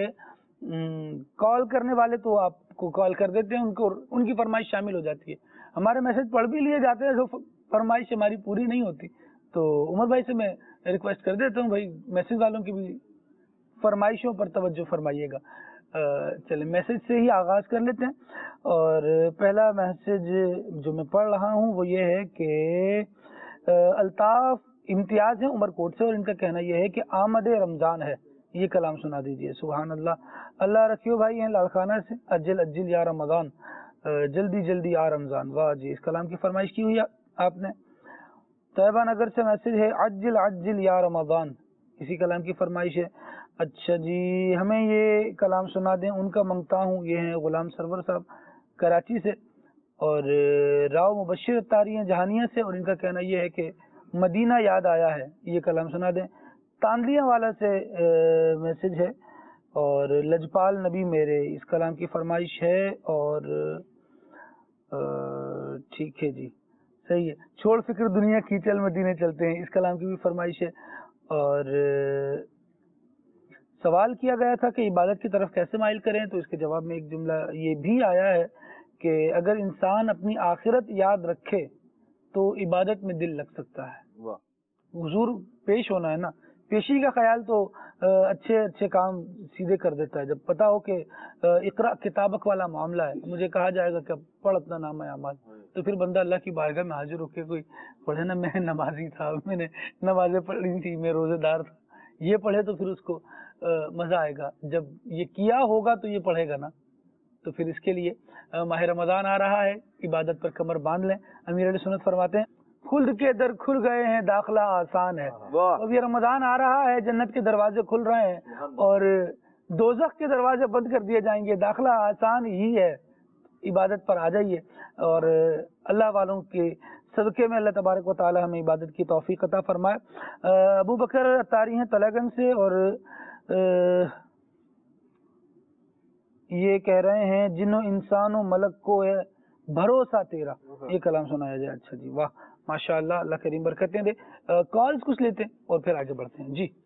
کال کرنے والے تو آپ کو کال کر دیتے ہیں، ان کی فرمائش شامل ہو جاتی ہے. ہمارے میسج پڑھ بھی لیے جاتے ہیں، جو فرمائش ہماری پوری نہیں ہوتی. تو عمر بھائی سے میں ریکویسٹ کر دیتا ہوں بھائی میسج والوں کی بھی فرمائشوں پر توجہ فرمائیے گا. چلیں میسج سے ہی آغاز کر لیتے ہیں. اور پہلا میسج جو میں پڑھ رہا ہوں وہ یہ ہے کہ الطاف امتیاز ہیں عمر کوٹ سے، اور ان کا کہنا یہ ہے کہ آمد رمضان ہے، یہ کلام سنا دیجئے. سبحان اللہ. اللہ رکھیو بھائی ہیں لاڑکانہ سے، اجل اجل یا رمضان، جلدی جلدی آ رمضان. واہ جی، اس کلام کی فرمائش کی ہوئی آپ نے. طیبہ نگر سے میسج ہے عجل عجل یا رمضان، اسی کلام کی فرمائش ہے. اچھا جی، ہمیں یہ کلام سنا دیں. ان کا منگتا ہوں. یہ ہیں غلام سرور صاحب کراچی سے، اور راؤ مبشر اتاری ہیں جہانیہ سے، اور ان کا کہنا یہ ہے کہ مدینہ یاد آیا ہے، یہ کلام سنا دیں. تاندلیاں والا سے میسج ہے، اور لجپال نبی میرے، اس کلام کی فرمائش ہے. اور ٹھیک ہے جی، صحیح ہے. چھوڑ فکر دنیا کی چل مدینے چلتے ہیں، اس کلام کی بھی فرمائش ہے. اور سوال کیا گیا تھا کہ عبادت کی طرف کیسے مائل کریں، تو اس کے جواب میں ایک جملہ یہ بھی آیا ہے کہ اگر انسان اپنی آخرت یاد رکھے تو عبادت میں دل لگ سکتا ہے. حضور پیش ہونا ہے نا، پیشی کا خیال تو اچھے اچھے کام سیدھے کر دیتا ہے. جب پتا ہو کہ اقرا کتابک والا معاملہ ہے، مجھے کہا جائے گا کہ پڑھ اپنا نام اعمال، تو پھر بندہ اللہ کی بارگاہ میں حاضر ہو کے کوئی پڑھے نا میں نمازی تھا، میں نے نمازیں پڑھی تھی، میں روزے دار تھا، یہ پڑھے تو پھر اس کو مزہ آئے گا. جب یہ کیا ہوگا تو یہ پڑھے گا نا. تو پھر اس کے لیے ماہ رمضان آ رہا ہے، عبادت پر کمر باندھ لیں. امیر علیہ سنت فرماتے ہیں خلد کے در کھل گئے ہیں، داخلہ آسان ہے. اب یہ رمضان آ رہا ہے، جنت کے دروازے کھل رہے ہیں اور دوزخ کے دروازے بند کر دیے جائیں گے. داخلہ آسان ہی ہے، عبادت پر آ جائیے. اور اللہ والوں کے صدقے میں اللہ تبارک و تعالی ہمیں عبادت کی توفیق عطا فرمائے. ابو بکر اتاری ہیں تلگن سے، اور یہ کہہ رہے ہیں جن و انسان و ملک کو ہے بھروسہ تیرا، یہ کلام سنایا جائے. اچھا جی، واہ ماشاء اللہ، اللہ کریم برکتیں دے. کالز کچھ لیتے ہیں اور پھر آگے بڑھتے ہیں. جی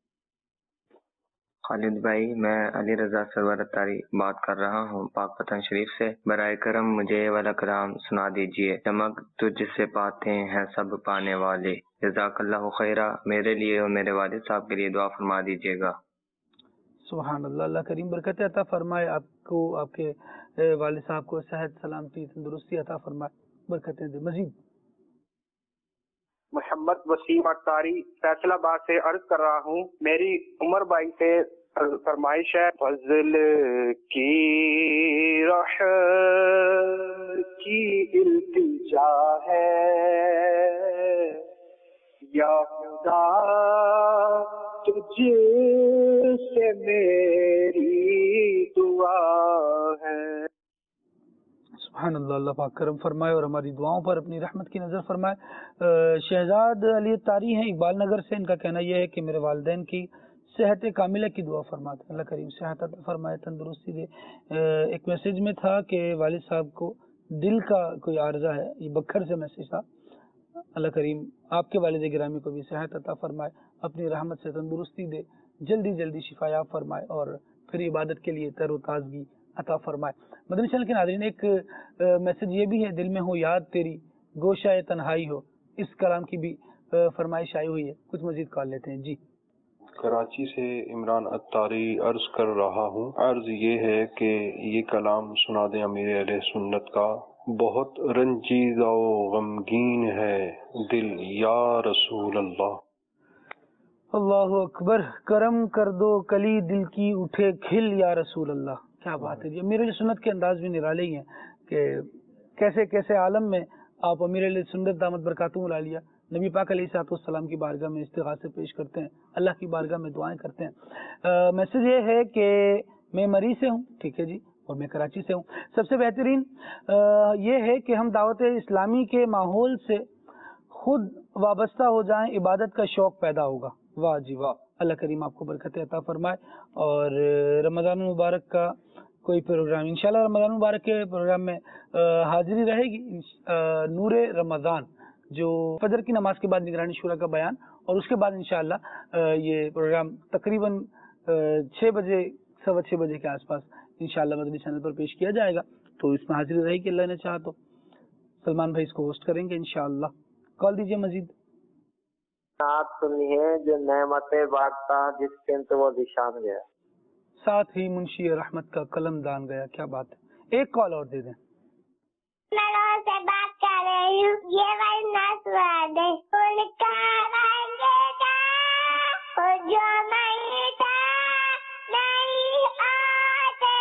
خالد بھائی، میں علی رضا سرور اتاری بات کر رہا ہوں پاک پتن شریف سے. برائے کرم مجھے یہ والا کلام سنا دیجئے. چمک تجھ سے پاتے ہیں سب پانے والے. جزاک اللہ خیرہ. میرے لیے اور میرے والد صاحب کے لیے دعا فرما دیجئے گا. سبحان اللہ، اللہ کریم برکت عطا فرمائے آپ کو، آپ کے والد صاحب کو صحت سلامتی تندرستی عطا فرمائے، برکتیں دے مزید. محمد وسیم اختاری فیصلہ آباد سے عرض کر رہا ہوں. میری عمر بھائی سے فرمائش ہے. فضل کی راہ کی التجا ہے یا خدا تجھ سے میری دعا ہے. سبحان اللہ. اللہ پاک کرم فرمائے اور ہماری دعاؤں پر اپنی رحمت کی نظر فرمائے. شہزاد علی اختاری ہیں اقبال نگر سے. ان کا کہنا یہ ہے کہ میرے والدین کی صحت کاملہ کی دعا فرماتے. اللہ کریم صحت عطا فرمائے, تندرستی دے. ایک میسج میں تھا کہ والد صاحب کو دل کا کوئی عارضہ ہے, یہ بکھر سے میسج تھا. اللہ کریم آپ کے والد گرامی کو بھی صحت عطا فرمائے, اپنی رحمت سے تندرستی دے, جلدی جلدی شفا یاب فرمائے اور پھر عبادت کے لیے تر و تازگی عطا فرمائے. مدنی چینل کے ناظرین, ایک میسج یہ بھی ہے, دل میں ہو یاد تیری گوشہ تنہائی ہو, اس کلام کی بھی فرمائش آئی ہوئی ہے. کچھ مزید کال لیتے ہیں. جی. کراچی سے عمران اختاری عرض کر رہا ہوں. عرض یہ ہے کہ یہ کلام سنا دیں امیر اہل سنت کا. بہت رنجیدہ و غمگین ہے دل یا رسول اللہ. اللہ اکبر. کرم کر دو کلی دل کی اٹھے کھل یا رسول اللہ. کیا بات ہے جی. امیر اہل سنت کے انداز بھی نرالے ہی ہیں کہ کیسے کیسے عالم میں آپ امیر اہل سنت دامت برکاتہم العالیہ نبی پاک علیہ السلام کی بارگاہ میں استغاثے پیش کرتے ہیں, اللہ کی بارگاہ میں دعائیں کرتے ہیں. میسج یہ ہے کہ میں مری سے ہوں, ٹھیک ہے جی, اور میں کراچی سے ہوں. سب سے بہترین یہ ہے کہ ہم دعوت اسلامی کے ماحول سے خود وابستہ ہو جائیں, عبادت کا شوق پیدا ہوگا. واہ جی واہ. اللہ کریم آپ کو برکت عطا فرمائے. اور رمضان المبارک کا کوئی پروگرام انشاءاللہ رمضان المبارک کے پروگرام میں حاضری رہے گی. نور رمضان جو فجر کی نماز کے بعد نگرانی شورا کا بیان, اور اس کے بعد انشاءاللہ یہ پروگرام تقریباً 6 بجے 6:15 بجے کے آس پاس انشاءاللہ مدنی چینل پر پیش کیا جائے گا. تو اس میں حاضری رہے گی اللہ نے چاہا تو. سلمان بھائی اس کو ہوسٹ کریں گے انشاءاللہ. کال دیجئے مزید. ساتھ سنیے جو نعمتیں بانٹتا جس کے تو وہ ذیشان گیا, ساتھ ہی منشی رحمت کا قلم دان گیا. کیا بات ہے. ایک کال اور دے دیں. سے بات کر رہی ہوں, یہ والی نعت سنا دے. ان کا رنگ تھا جو نہیں تھا نہیں آتے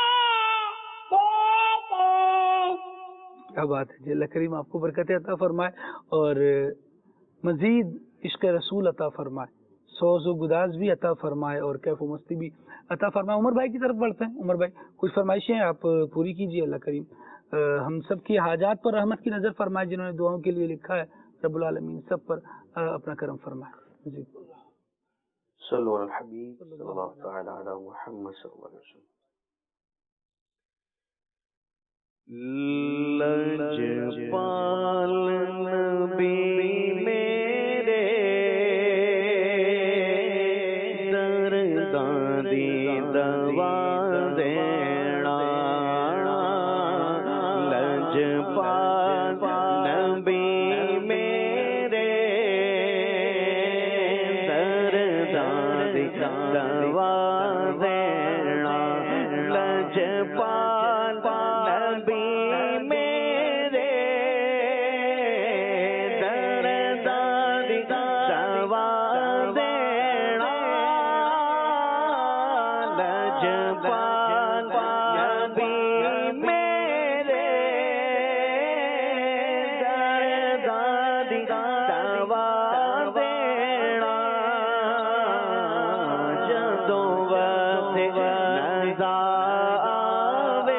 دیکھے. کیا بات ہے جی. اللہ کریم آپ کو برکت عطا فرمائے اور مزید عشق رسول عطا فرمائے, سوز و گداز بھی عطا فرمائے اور کیف و مستی بھی عطا فرمائے. عمر بھائی کی طرف بڑھتے ہیں. عمر بھائی کچھ فرمائشیں آپ پوری کیجیے. اللہ کریم ہم سب کی حاجات پر رحمت کی نظر فرمائے. جنہوں نے دعاؤں کے لیے لکھا ہے رب العالمین سب پر اپنا کرم فرمائے. جی. صلو علی الحبیب صلی اللہ تعالی علی محمد صلی اللہ علیہ وسلم. لجپال نبی میرے درگاہ دی دوا دینا. لجپال نبی میرے درگاہ دی دوا دینا. لجپال نبی جدوں وقت نظر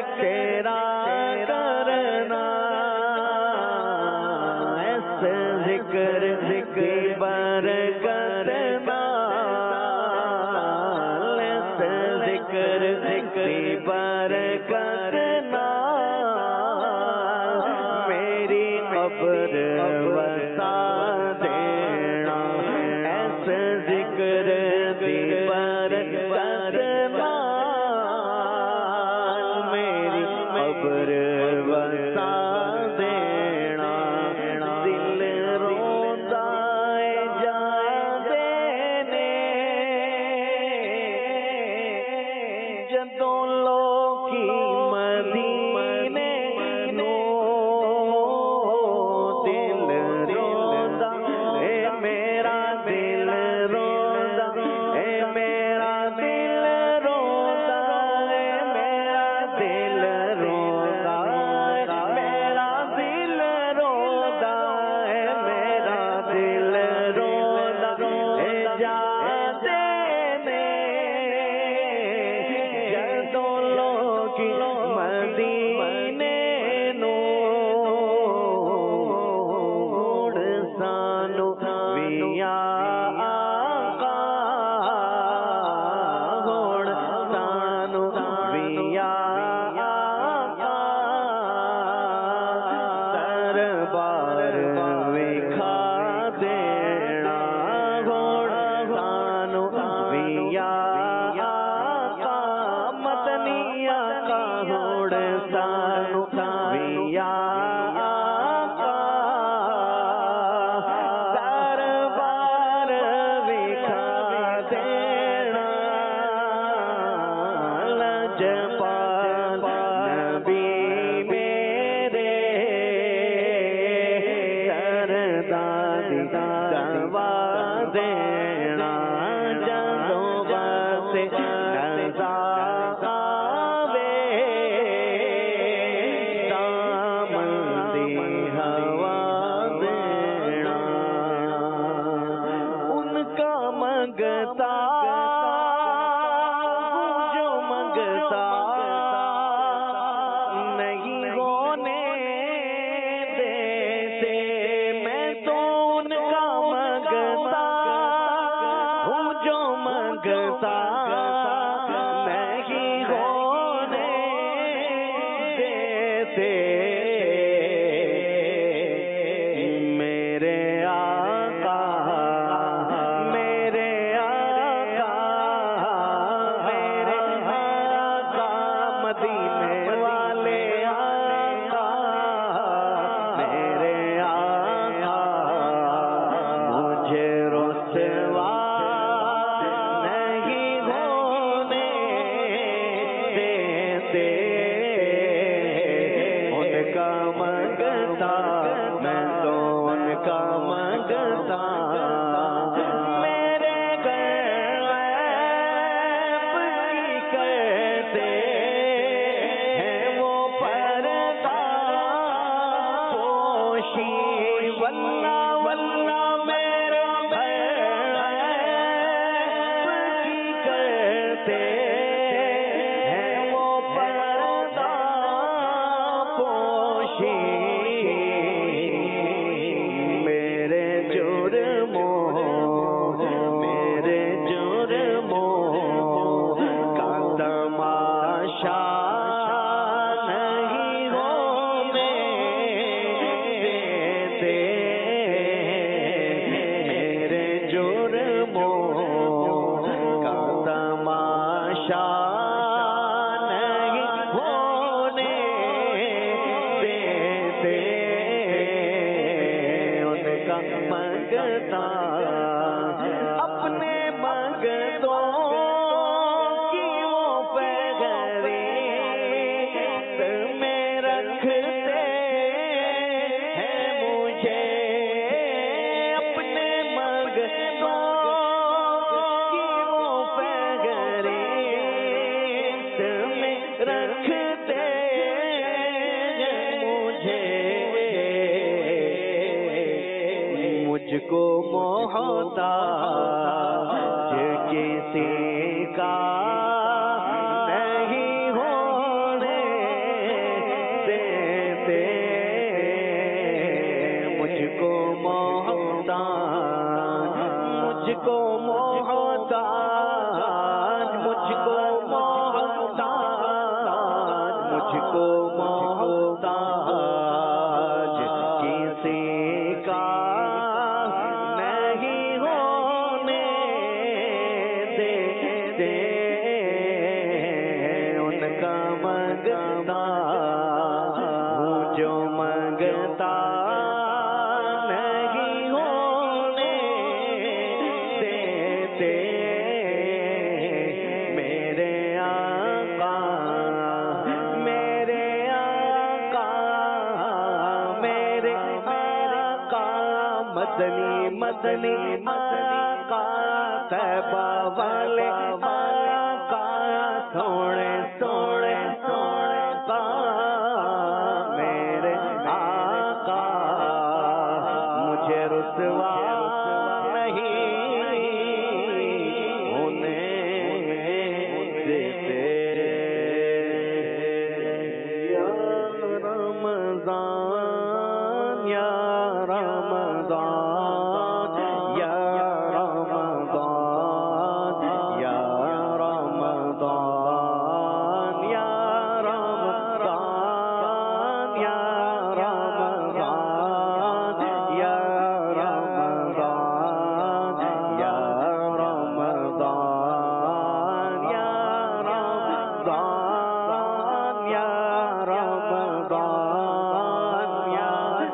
تیرا کرنا ایسے ذکر کی برکت نال ایسے ذکر کی برکت نال میری قبر وسا دینا ایسے ذکر کی برکت نال میری قبر وسا دینا دل روندا جا دینے جدوں لوکی مدینے نو دل روندا اے میرا دل روندا اے میرا دل روندا اے میرا دل روندا میرا دل روندا اے میرا دل روندا اے جا دینے جدوں لوکی مدینے نو سانو وی آقا ہوڑ سانو وی آقا دربار وکھا دینا ہوڑ سانو وی آقا مدنی آقا ہوڑ سانو وی آقا دربار وکھا دینا لجپال نبی میرے سردادی دعوا دینا جدوں بس نظر آوے دامن دی ہوا دینا ان کا منگتا جو منگتا نہیں ہونے دیتے میں تو ان کا منگتا ہوں جو منگتا نہیں ہونے دیتے میرے آقا میرے آقا میرے آقا مدینے والے آقا میرے آقا مجھے رسوا نہیں ہونے دیتے ان کا منگتا میں تو ان کا منگتا میرے غیب کی کرتے ہیں وہ پردہ پوشی واللہ واللہ میرے غیب کی کرتے ہیں وہ پردہ پوشی میرے جرموں کا تماشا نہیں ہونے دیتے میرے جرموں کا تماشا نہیں ہونے دیتے ان کا منگتا اپنے منگتوں کی وہ فہرست میں رکھتے ہیں مجھے اپنے منگتوں کی وہ فہرست میں رکھتے ہیں مجھے مجھ کو محتاج کسی کا نہیں ہونے کو محتاج مجھ کو محتاج مجھ کو محتاج مجھ کو محتاج کسی کا نہیں ہونے دے ان کا منگتا ہوں جو منگتا نہیں ہونے دیتے میرے آقا میرے آقا میرے آقا مدنی مدنی آقا طیبہ والے آقا سونے سونے آقا میرے آقا مجھے رسوا نہیں ہونے دیتے یا رمضان یا رمضان یا رمضان یا رمضان یا رمضان یا رمضان یا رمضان یا رمضان یا رمضان یا رمضان یا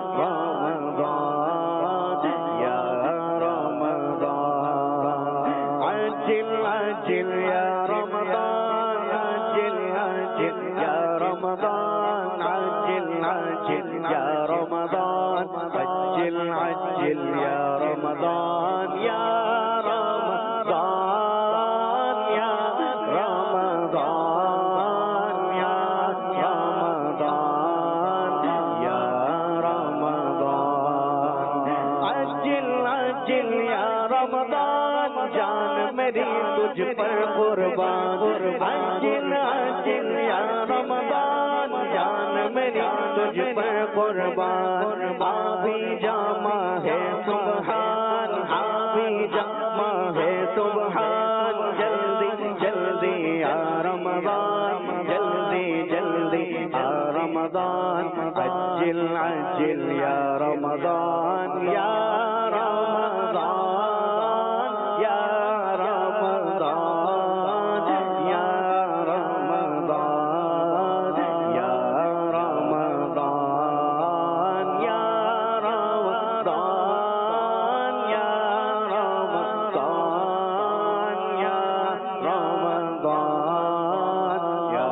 رمضان یا رمضان عجل عجل یا رمضان عجل عجل یا رمضان عجل عجل یا رمضان عجل عجل یا رمضان یا رمضان یا رمضان یا رمضان یا رمضان عجل عجل یا رمضان جان میری تجھ پر قربان عجل عجل یا رمضان جان میری تجھ پر قربان آبی جامع ہے سبحان آبی جامع ہے سبحان جلدی جلدی یا رمضان جلدی جلدی یا رمضان عجل عجل یا رمضان یا رمضان یا رمضان یا رمضان یا رمضان یا رمضان یا رمضان یا رمضان یا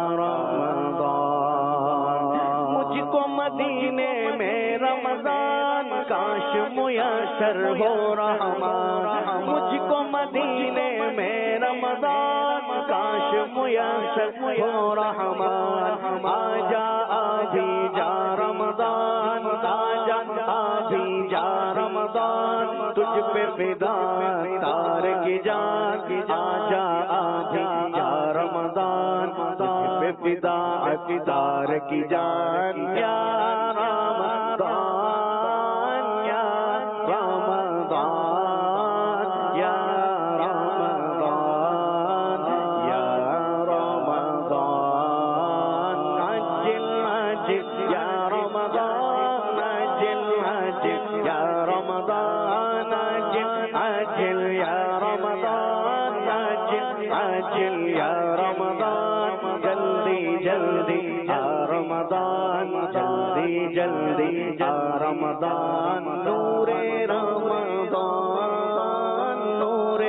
رمضان مجھ کو مدینے میں رمضان کاش میسر ہو رحمان مجھ کو مدینے میں رمضان کاش میسر ہو رحمان آجا آبھی جا رمضان آجا آبھی جا رمضان تجھ پہ فدا تار کی جان آجا آبھی جا رمضان تجھ پہ فدا تار کی جان یا رمضان یا رمضان یا رمضان یا رمضان عجل عجل یا رمضان عجل عجل یا رمضان عجل عجل یا رمضان عجل عجل یا رمضان جلدی جلدی یا رمضان جلدی جلدی یا رمضان نور رمضان نور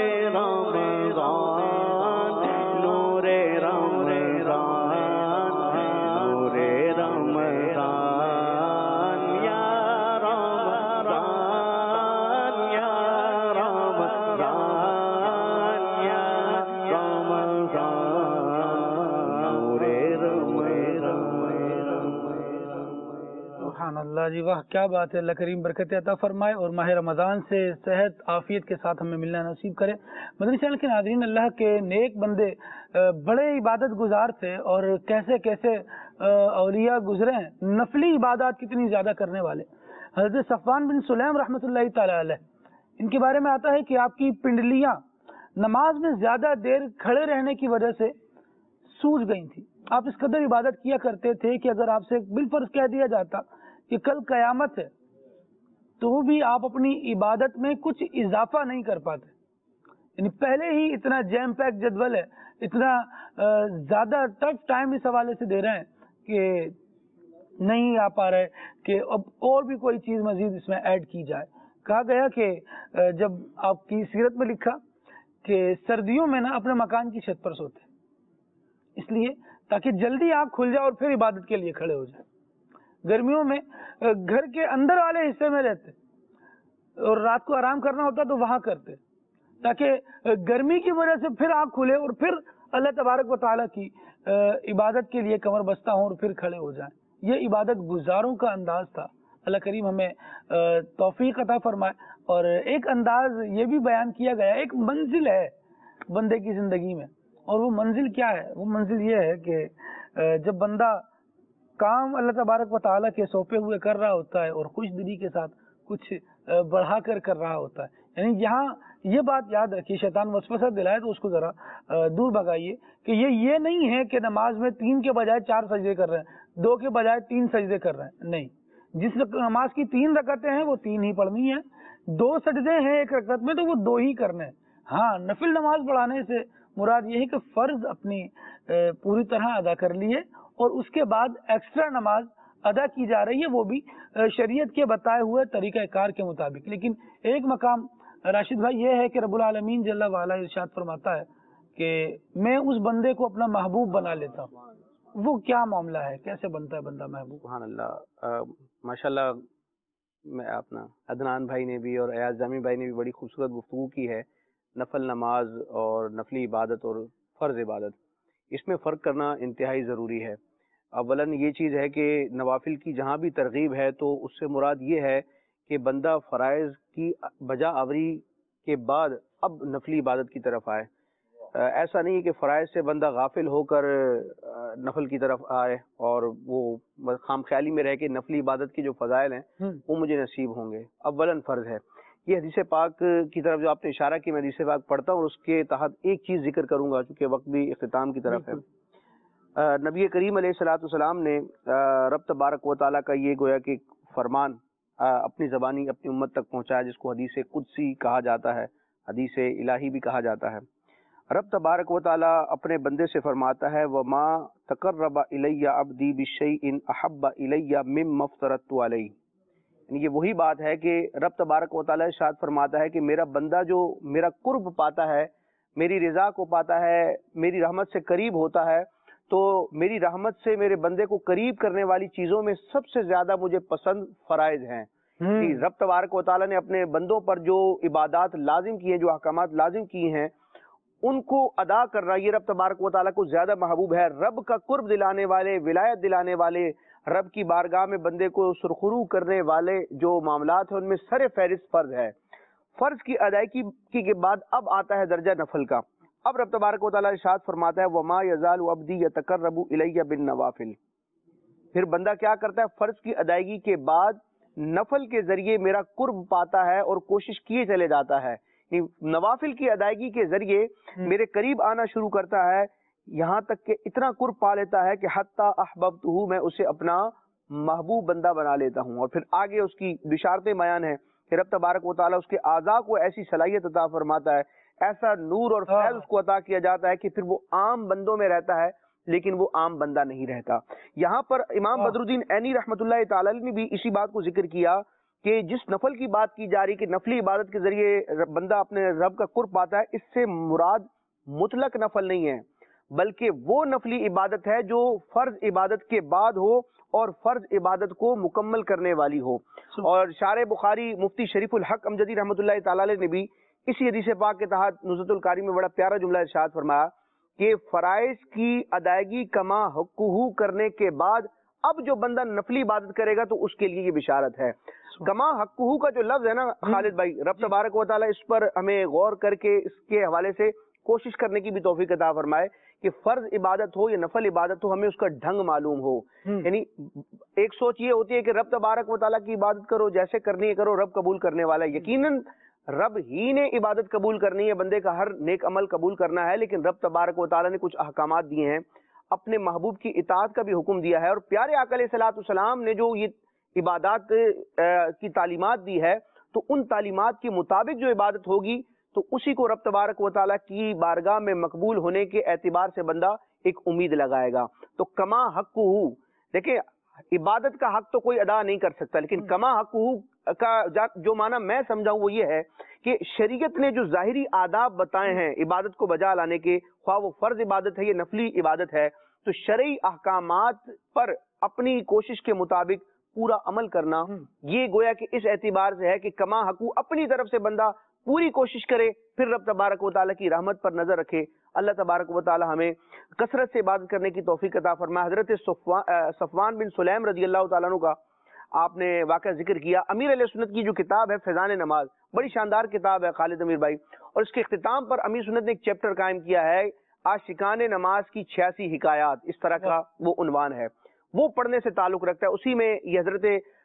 رمضان نور رمضان نور رمضان یا رمضان یا رمضان یا رمضان نور سبحان اللہ جی، واہ کیا بات ہے. اللہ کریم برکت عطا فرمائے اور ماہ رمضان سے صحت عافیت کے ساتھ ہمیں ملنا نصیب کرے. مدنی چینل کے ناظرین، اللہ کے نیک بندے بڑے عبادت گزار تھے اور کیسے کیسے اولیاء گزرے ہیں، نفلی عبادات کتنی زیادہ کرنے والے. حضرت صفوان بن سلیم رحمۃ اللہ تعالی علیہ، ان کے بارے میں آتا ہے کہ آپ کی پنڈلیاں نماز میں زیادہ دیر کھڑے رہنے کی وجہ سے سوج گئی تھی. آپ اس قدر عبادت کیا کرتے تھے کہ اگر آپ سے بالفرض کہہ دیا جاتا کہ کل قیامت ہے تو بھی آپ اپنی عبادت میں کچھ اضافہ نہیں کر پاتے. یعنی پہلے ہی اتنا جیم پیک جدول ہے، اتنا زیادہ ٹف ٹائم اس حوالے سے دے رہے ہیں کہ نہیں آ پا رہے کہ اب اور بھی کوئی چیز مزید اس میں ایڈ کی جائے. کہا گیا کہ جب آپ کی سیرت میں لکھا کہ سردیوں میں نا اپنے مکان کی چھت پر سوتے، اس لیے تاکہ جلدی آنکھ کھل جائے اور پھر عبادت کے لیے کھڑے ہو جائے. گرمیوں میں گھر کے اندر والے حصے میں رہتے اور رات کو آرام کرنا ہوتا تو وہاں کرتے، تاکہ گرمی کی وجہ سے پھر آنکھ کھلے اور پھر اللہ تبارک و تعالیٰ کی عبادت کے لیے کمر بستہ ہوں اور پھر کھڑے ہو جائیں. یہ عبادت گزاروں کا انداز تھا. اللہ کریم ہمیں توفیق عطا فرمائے. اور ایک انداز یہ بھی بیان کیا گیا، ایک منزل ہے بندے کی زندگی میں، اور وہ منزل کیا ہے؟ وہ منزل یہ ہے کہ جب بندہ کام اللہ تبارک و تعالیٰ کے سونپے ہوئے کر رہا ہوتا ہے اور خوش دلی کے ساتھ کچھ بڑھا کر رہا ہوتا ہے. یعنی یہاں یہ بات یاد رکھیے، شیطان وسوسہ دلائے تو اس کو ذرا دور بھگائیے کہ یہ نہیں ہے کہ نماز میں 3 کے بجائے 4 سجدے کر رہے ہیں، 2 کے بجائے 3 سجدے کر رہے ہیں. نہیں، جس نماز کی 3 رکعتیں ہیں وہ 3 ہی پڑھنی ہیں. 2 سجدے ہیں ایک رکعت میں تو وہ 2 ہی کرنے ہیں. ہاں، نفل نماز پڑھانے سے مراد یہ ہے کہ فرض اپنی پوری طرح ادا کر لیے اور اس کے بعد ایکسٹرا نماز ادا کی جا رہی ہے، وہ بھی شریعت کے بتائے ہوئے طریقہ کار کے مطابق. لیکن ایک مقام راشد بھائی یہ ہے کہ رب العالمین جل وعلا ارشاد فرماتا ہے کہ میں اس بندے کو اپنا محبوب بنا لیتا ہوں. وہ کیا معاملہ ہے؟ کیسے بنتا ہے بندہ محبوب؟ سبحان اللہ. ماشاءاللہ میں اپنا عدنان بھائی نے بھی اور ایاز جامی بھائی نے بھی بڑی خوبصورت گفتگو کی ہے نفل نماز اور نفلی عبادت اور فرض عبادت. اس میں فرق کرنا انتہائی ضروری ہے. اولاً یہ چیز ہے کہ نوافل کی جہاں بھی ترغیب ہے تو اس سے مراد یہ ہے کہ بندہ فرائض کی بجا آوری کے بعد اب نفلی عبادت کی طرف آئے. ایسا نہیں ہے کہ فرائض سے بندہ غافل ہو کر نفل کی طرف آئے اور وہ خام خیالی میں رہ کے نفلی عبادت کی جو فضائل ہیں وہ مجھے نصیب ہوں گے. اولاً فرض ہے. یہ حدیث پاک کی طرف جو آپ نے اشارہ کی، میں حدیث پاک پڑھتا ہوں اور اس کے تحت ایک چیز ذکر کروں گا چونکہ وقت بھی اختتام کی طرف ہے. نبی کریم علیہ الصلوۃ والسلام نے رب تبارک و تعالیٰ کا یہ گویا کہ فرمان اپنی زبانی اپنی امت تک پہنچایا، جس کو حدیث قدسی کہا جاتا ہے، حدیث الہی بھی کہا جاتا ہے. رب تبارک و تعالیٰ اپنے بندے سے فرماتا ہے وَمَا تَقَرَّبَ إِلَيَّ عَبْدِي بِشَيْءٍ أَحَبَّ إِلَيَّ مِمَّا افْتَرَضْتُ عَلَيْهِ. یعنی یہ وہی بات ہے کہ رب تبارک و تعالیٰ ارشاد فرماتا ہے کہ میرا بندہ جو میرا قرب پاتا ہے، میری رضا کو پاتا ہے، میری رحمت سے قریب ہوتا ہے، تو میری رحمت سے میرے بندے کو قریب کرنے والی چیزوں میں سب سے زیادہ مجھے پسند فرائض ہیں. رب تبارک و تعالیٰ نے اپنے بندوں پر جو عبادات لازم کی ہیں، جو احکامات لازم کی ہیں، ان کو ادا کرنا یہ رب تبارک و تعالیٰ کو زیادہ محبوب ہے. رب کا قرب دلانے والے، ولایت دلانے والے، رب کی بارگاہ میں بندے کو سرخرو کرنے والے جو معاملات ہیں ان میں سر فہرست فرض ہے. فرض کی ادائیگی کے بعد اب آتا ہے درجہ نفل کا. اب رب تبارک و تعالیٰ ارشاد فرماتا ہے وَمَا يَزَالُ عَبْدِي يَتَقَرَّبُ إِلَيَّ بِالنَّوَافِلِ. پھر بندہ کیا کرتا ہے؟ فرض کی ادائیگی کے بعد نفل کے ذریعے میرا قرب پاتا ہے اور کوشش کیے چلے جاتا ہے. نوافل کی ادائیگی کے ذریعے میرے قریب آنا شروع کرتا ہے، یہاں تک کہ اتنا قرب پا لیتا ہے کہ حتی احببتہ، میں اسے اپنا محبوب بندہ بنا لیتا ہوں. اور پھر آگے اس کی بشارتیں بیان ہیں کہ رب تبارک و تعالیٰ اس کے اعضاء کو ایسی صلاحیت عطا فرماتا ہے، ایسا نور اور فیض اس کو عطا کیا جاتا ہے کہ پھر وہ عام بندوں میں رہتا ہے لیکن وہ عام بندہ نہیں رہتا. یہاں پر امام بدر الدین عینی رحمۃ اللہ تعالی نے بھی اسی بات کو ذکر کیا کہ جس نفل کی بات کی جا رہی کہ نفلی عبادت کے ذریعے بندہ اپنے رب کا قرب پاتا ہے، اس سے مراد مطلق نفل نہیں ہے بلکہ وہ نفلی عبادت ہے جو فرض عبادت کے بعد ہو اور فرض عبادت کو مکمل کرنے والی ہو. اور شارح بخاری مفتی شریف الحق امجدی رحمۃ اللہ تعالی نے بھی اسی حدیث پاک کے تحت نزہۃ القاری میں بڑا پیارا جملہ ارشاد فرمایا کہ فرائض کی ادائیگی کما حقہ کرنے کے بعد اب جو بندہ نفلی عبادت کرے گا تو اس کے لیے یہ بشارت ہے. کما حقہ کا جو لفظ ہے نا خالد بھائی، رب تبارک و تعالیٰ اس پر ہمیں غور کر کے اس کے حوالے سے کوشش کرنے کی بھی توفیق عطا فرمائے کہ فرض عبادت ہو یا نفل عبادت ہو ہمیں اس کا ڈھنگ معلوم ہو. یعنی ایک سوچ یہ ہوتی ہے کہ رب تبارک و تعالیٰ کی عبادت کرو، جیسے کرنی ہے کرو، رب قبول کرنے والا ہے. یقیناً رب ہی نے عبادت قبول کرنی ہے، بندے کا ہر نیک عمل قبول کرنا ہے، لیکن رب تبارک و تعالیٰ نے کچھ احکامات دیے ہیں، اپنے محبوب کی اطاعت کا بھی حکم دیا ہے. اور پیارے آقا علیہ الصلوۃ والسلام نے جو یہ عبادات کی تعلیمات دی ہے، تو ان تعلیمات کے مطابق جو عبادت ہوگی تو اسی کو رب تبارک و تعالیٰ کی بارگاہ میں مقبول ہونے کے اعتبار سے بندہ ایک امید لگائے گا. تو کما حق ہو، دیکھیں عبادت کا حق تو کوئی ادا نہیں کر سکتا، لیکن کما حق ہو کا جو معنی میں سمجھاؤں وہ یہ ہے کہ شریعت نے جو ظاہری آداب بتائے ہیں عبادت کو بجا لانے کے، خواہ وہ فرض عبادت ہے یا نفلی عبادت ہے، تو شرعی احکامات پر اپنی کوشش کے مطابق پورا عمل کرنا، یہ گویا کہ اس اعتبار سے ہے کہ کما حقو اپنی طرف سے بندہ پوری کوشش کرے، پھر رب تبارک و تعالیٰ کی رحمت پر نظر رکھے. اللہ تبارک و تعالیٰ ہمیں کثرت سے عبادت کرنے کی توفیق عطا فرمائے. حضرت صفوان بن سلیم رضی اللہ تعالیٰ عنہ کا آپ نے واقعہ ذکر کیا. امیر علیہ سنت کی جو کتاب ہے فیضان نماز، بڑی شاندار کتاب ہے خالد امیر بھائی، اور اس کے اختتام پر امیر سنت نے ایک چیپٹر قائم کیا ہے، عاشقان نماز کی 86 حکایات، اس طرح کا وہ عنوان ہے. وہ پڑھنے سے تعلق رکھتا ہے. اسی میں یہ حضرت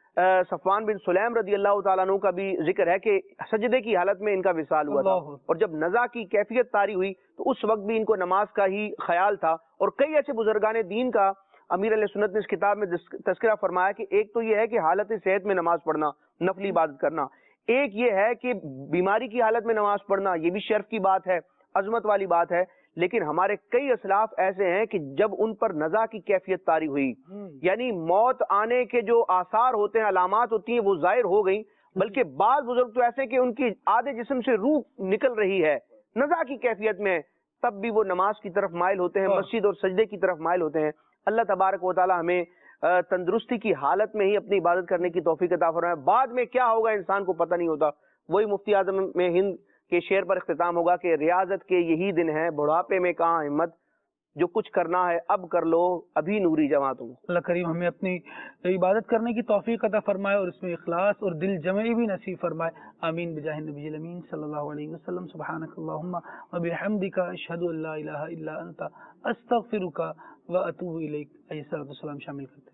صفوان بن سلیم رضی اللہ تعالیٰ عنہ کا بھی ذکر ہے کہ سجدے کی حالت میں ان کا وصال ہوا تھا، اور جب نزا کی کیفیت طاری ہوئی تو اس وقت بھی ان کو نماز کا ہی خیال تھا. اور کئی ایسے بزرگان دین کا امیر علیہ سنت نے اس کتاب میں تذکرہ فرمایا کہ ایک تو یہ ہے کہ حالت صحت میں نماز پڑھنا، نفلی عبادت کرنا، ایک یہ ہے کہ بیماری کی حالت میں نماز پڑھنا، یہ بھی شرف کی بات ہے، عظمت والی بات ہے. لیکن ہمارے کئی اسلاف ایسے ہیں کہ جب ان پر نزا کی کیفیت طاری ہوئی، یعنی موت آنے کے جو آثار ہوتے ہیں، علامات ہوتی ہیں، وہ ظاہر ہو گئی، بلکہ بعض بزرگ تو ایسے کہ ان کی آدھے جسم سے روح نکل رہی ہے نزا کی کیفیت میں، تب بھی وہ نماز کی طرف مائل ہوتے ہیں، مسجد اور سجدے کی طرف مائل ہوتے ہیں. اللہ تبارک و تعالی ہمیں تندرستی کی حالت میں ہی اپنی عبادت کرنے کی توفیق عطا فرمائے. بعد میں کیا ہوگا انسان کو پتہ نہیں ہوتا. وہی مفتی اعظم میں ہند کے شعر پر اختتام ہوگا کہ ریاضت کے یہی دن ہیں، بڑھاپے میں کہاں ہمت، جو کچھ کرنا ہے اب کر لو، ابھی نوری جواں تم. اللہ کریم ہمیں اپنی عبادت کرنے کی توفیق عطا فرمائے اور اس میں اخلاص اور دل جمعی بھی نصیب فرمائے. آمین بجاہ النبی الامین صلی اللہ علیہ وسلم. سبحانک اللہم وبحمدک، اشہد ان لا الہ الا انت، استغفرک واتوب الیک. آئیے صلاۃ والسلام شامل کرتے ہیں.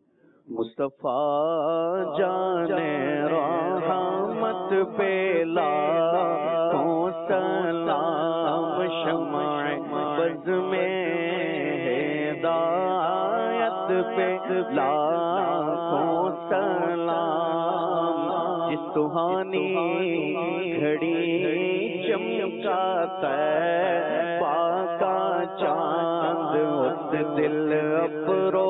مصطفیٰ جان رحمت پہ لاکھوں سلام، شمع بز میں ہدایت پہ لاکھوں سلام. جس سہانی گھڑی چمکاتا ہے پاکا چاند، اس دل ابرو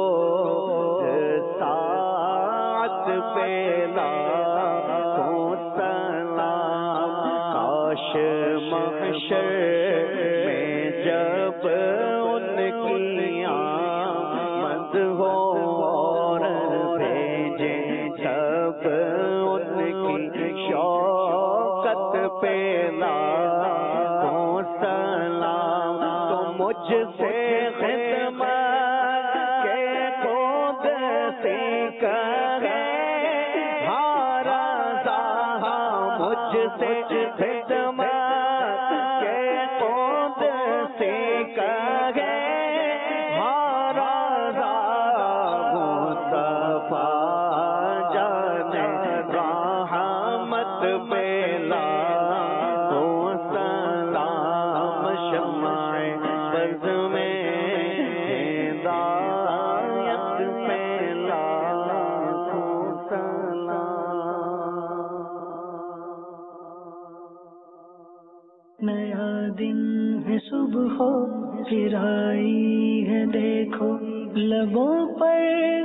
پہ لاکھوں سلام. کاش محشر میں جب ان کی آمد ہو اور بھیجے سب ان کی شوکت پہ لاکھوں سلام. تو مجھ سے خدمت کے خود سے کرے مجھ سے خدمت کے خود سے کہے ہارا مصطفیٰ جان رحمت پہ لاکھوں سلام. شمع بز میں ہدایت پہ لاکھوں سلام. نیا دن ہے صبح ہو پھر آئی ہے دیکھو، لبوں پر